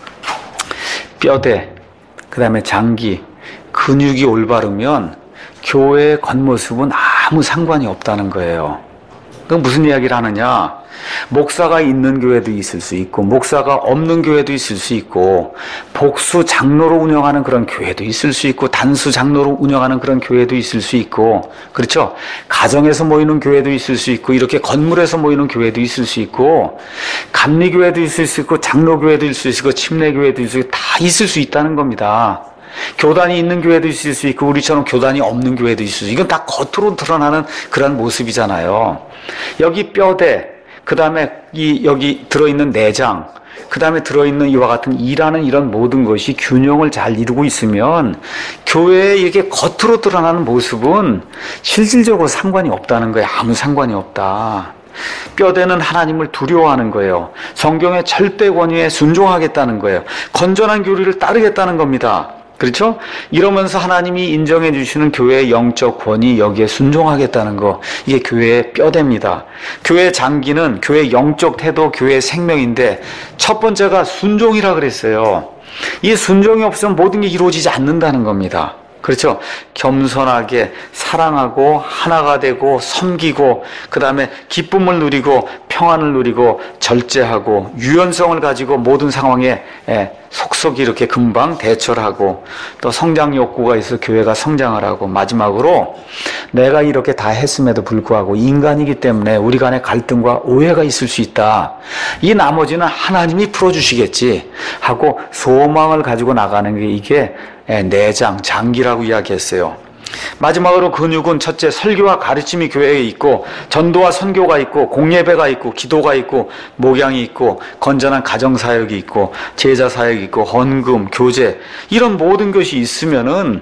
Speaker 1: 뼈대, 그 다음에 장기, 근육이 올바르면 교회의 겉모습은 아무 상관이 없다는 거예요. 그럼 무슨 이야기를 하느냐? 목사가 있는 교회도 있을 수 있고 목사가 없는 교회도 있을 수 있고 복수 장로로 운영하는 그런 교회도 있을 수 있고 단수 장로로 운영하는 그런 교회도 있을 수 있고 그렇죠? 가정에서 모이는 교회도 있을 수 있고 이렇게 건물에서 모이는 교회도 있을 수 있고 감리교회도 있을 수 있고 장로교회도 있을 수 있고 침례교회도 있을 수 있고 다 있을 수 있다는 겁니다. 교단이 있는 교회도 있을 수 있고 우리처럼 교단이 없는 교회도 있을 수 있고 이건 다 겉으로 드러나는 그런 모습이잖아요. 여기 뼈대, 그 다음에 이 여기 들어있는 내장, 그 다음에 들어있는 이와 같은 이라는 이런 모든 것이 균형을 잘 이루고 있으면 교회에 이렇게 겉으로 드러나는 모습은 실질적으로 상관이 없다는 거예요. 아무 상관이 없다. 뼈대는 하나님을 두려워하는 거예요. 성경의 절대 권위에 순종하겠다는 거예요. 건전한 교리를 따르겠다는 겁니다. 그렇죠? 이러면서 하나님이 인정해 주시는 교회의 영적 권위 여기에 순종하겠다는 거 이게 교회의 뼈대입니다. 교회의 장기는 교회의 영적 태도, 교회의 생명인데 첫 번째가 순종이라 그랬어요. 이 순종이 없으면 모든 게 이루어지지 않는다는 겁니다. 그렇죠? 겸손하게 사랑하고 하나가 되고 섬기고 그 다음에 기쁨을 누리고 평안을 누리고 절제하고 유연성을 가지고 모든 상황에 속속이 이렇게 금방 대처를 하고 또 성장 욕구가 있어 교회가 성장을 하고 마지막으로 내가 이렇게 다 했음에도 불구하고 인간이기 때문에 우리 간에 갈등과 오해가 있을 수 있다. 이 나머지는 하나님이 풀어주시겠지 하고 소망을 가지고 나가는 게 이게 내장, 장기라고 이야기했어요. 마지막으로 근육은 첫째 설교와 가르침이 교회에 있고 전도와 선교가 있고 공예배가 있고 기도가 있고 목양이 있고 건전한 가정사역이 있고 제자사역이 있고 헌금, 교제 이런 모든 것이 있으면은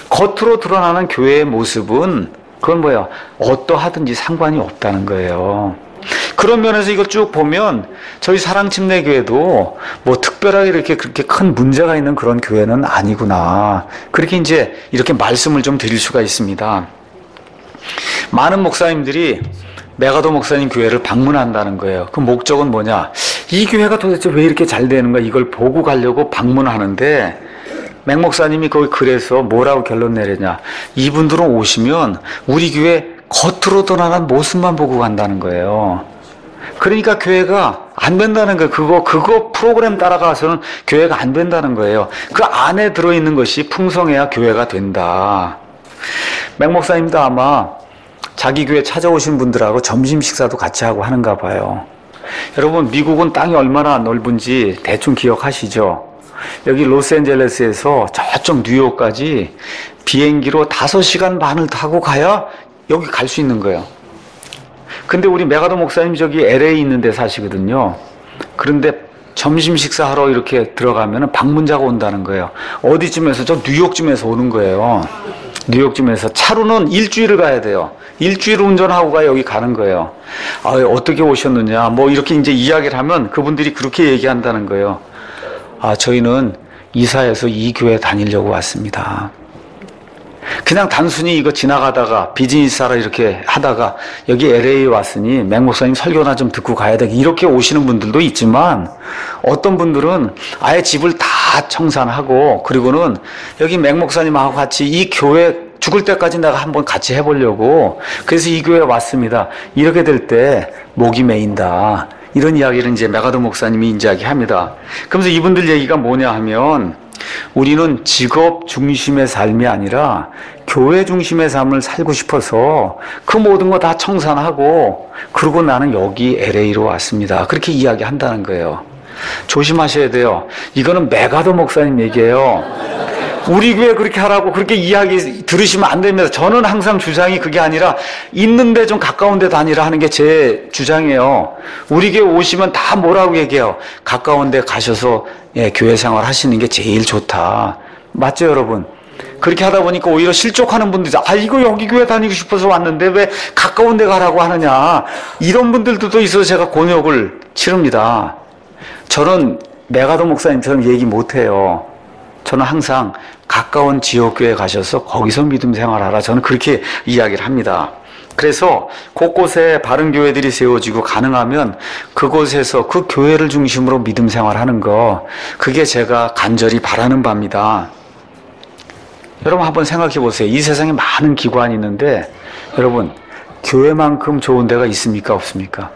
Speaker 1: 겉으로 드러나는 교회의 모습은 그건 뭐야? 어떠하든지 상관이 없다는 거예요. 그런 면에서 이걸 쭉 보면 저희 사랑침례교회도 뭐 특별하게 이렇게 그렇게 큰 문제가 있는 그런 교회는 아니구나. 그렇게 이제 이렇게 말씀을 좀 드릴 수가 있습니다. 많은 목사님들이 메가도 목사님 교회를 방문한다는 거예요. 그 목적은 뭐냐? 이 교회가 도대체 왜 이렇게 잘 되는가 이걸 보고 가려고 방문하는데 맥 목사님이 거기 글에서 뭐라고 결론 내리냐? 이분들은 오시면 우리 교회 겉으로 드러나는 모습만 보고 간다는 거예요. 그러니까 교회가 안 된다는 거예요. 그거, 그거 프로그램 따라가서는 교회가 안 된다는 거예요. 그 안에 들어있는 것이 풍성해야 교회가 된다. 맥 목사님도 아마 자기 교회 찾아오신 분들하고 점심 식사도 같이 하고 하는가 봐요. 여러분, 미국은 땅이 얼마나 넓은지 대충 기억하시죠? 여기 로스앤젤레스에서 저쪽 뉴욕까지 비행기로 다섯 시간 반을 타고 가야 여기 갈 수 있는 거예요. 근데 우리 메가도 목사님 저기 엘에이 있는 데 사시거든요. 그런데 점심 식사하러 이렇게 들어가면 방문자가 온다는 거예요. 어디쯤에서? 저 뉴욕쯤에서 오는 거예요. 뉴욕쯤에서. 차로는 일주일을 가야 돼요. 일주일 운전하고 가 여기 가는 거예요. 아, 어떻게 오셨느냐 뭐 이렇게 이제 이야기를 하면 그분들이 그렇게 얘기한다는 거예요. 아, 저희는 이사해서 이 교회 다니려고 왔습니다. 그냥 단순히 이거 지나가다가 비즈니스 하러 이렇게 하다가 여기 엘에이 왔으니 맥 목사님 설교나 좀 듣고 가야 돼 이렇게 오시는 분들도 있지만 어떤 분들은 아예 집을 다 청산하고 그리고는 여기 맥 목사님하고 같이 이 교회 죽을 때까지 내가 한번 같이 해보려고 그래서 이 교회에 왔습니다. 이렇게 될 때 목이 메인다. 이런 이야기를 이제 메가도 목사님이 이야기합니다. 그러면서 이분들 얘기가 뭐냐 하면 우리는 직업 중심의 삶이 아니라 교회 중심의 삶을 살고 싶어서 그 모든 거 다 청산하고 그러고 나는 여기 엘에이로 왔습니다. 그렇게 이야기한다는 거예요. 조심하셔야 돼요. 이거는 메가도 목사님 얘기예요. 우리 교회 그렇게 하라고 그렇게 이야기 들으시면 안 됩니다. 저는 항상 주장이 그게 아니라 있는데 좀 가까운 데 다니라 하는 게 제 주장이에요. 우리 교회 오시면 다 뭐라고 얘기해요? 가까운 데 가셔서 예, 교회 생활 하시는 게 제일 좋다. 맞죠, 여러분? 그렇게 하다 보니까 오히려 실족하는 분들이 아 이거 여기 교회 다니고 싶어서 왔는데 왜 가까운 데 가라고 하느냐, 이런 분들도 또 있어서 제가 곤욕을 치릅니다. 저는 메가도 목사님처럼 얘기 못해요. 저는 항상 가까운 지역교회 가셔서 거기서 믿음 생활하라, 저는 그렇게 이야기를 합니다. 그래서 곳곳에 바른 교회들이 세워지고 가능하면 그곳에서 그 교회를 중심으로 믿음 생활하는 거, 그게 제가 간절히 바라는 바입니다. 여러분 한번 생각해 보세요. 이 세상에 많은 기관이 있는데 여러분 교회만큼 좋은 데가 있습니까, 없습니까?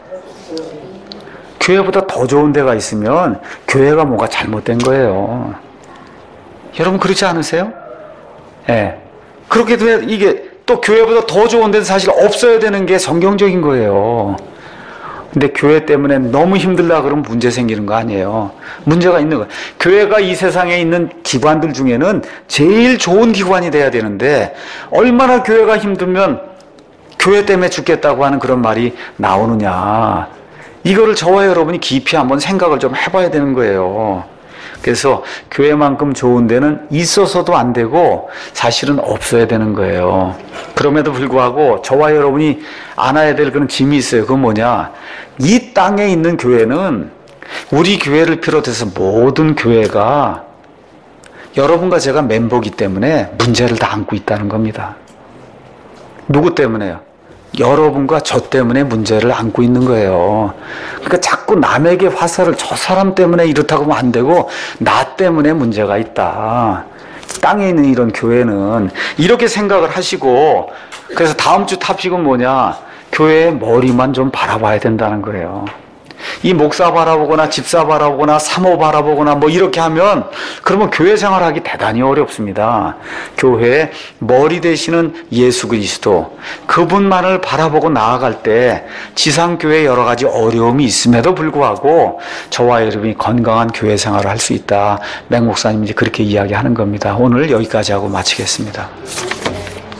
Speaker 1: 교회보다 더 좋은 데가 있으면 교회가 뭔가 잘못된 거예요. 여러분 그렇지 않으세요? 예. 네. 그렇게 돼 이게 또 교회보다 더 좋은 데는 사실 없어야 되는 게 성경적인 거예요. 근데 교회 때문에 너무 힘들다 그러면 문제 생기는 거 아니에요. 문제가 있는 거예요. 교회가 이 세상에 있는 기관들 중에는 제일 좋은 기관이 돼야 되는데 얼마나 교회가 힘들면 교회 때문에 죽겠다고 하는 그런 말이 나오느냐. 이거를 저와 여러분이 깊이 한번 생각을 좀 해봐야 되는 거예요. 그래서 교회만큼 좋은 데는 있어서도 안 되고 사실은 없어야 되는 거예요. 그럼에도 불구하고 저와 여러분이 안아야 될 그런 짐이 있어요. 그건 뭐냐? 이 땅에 있는 교회는 우리 교회를 비롯해서 모든 교회가 여러분과 제가 멤버이기 때문에 문제를 다 안고 있다는 겁니다. 누구 때문에요? 여러분과 저 때문에 문제를 안고 있는 거예요. 그러니까 자꾸 남에게 화살을 저 사람 때문에 이렇다고 하면 안 되고 나 때문에 문제가 있다. 땅에 있는 이런 교회는 이렇게 생각을 하시고, 그래서 다음 주 탑픽은 뭐냐? 교회의 머리만 좀 바라봐야 된다는 거예요. 이 목사 바라보거나 집사 바라보거나 사모 바라보거나 뭐 이렇게 하면 그러면 교회 생활하기 대단히 어렵습니다. 교회의 머리 되시는 예수 그리스도, 그분만을 바라보고 나아갈 때 지상교회에 여러 가지 어려움이 있음에도 불구하고 저와 여러분이 건강한 교회 생활을 할 수 있다. 맹 목사님이 그렇게 이야기하는 겁니다. 오늘 여기까지 하고 마치겠습니다.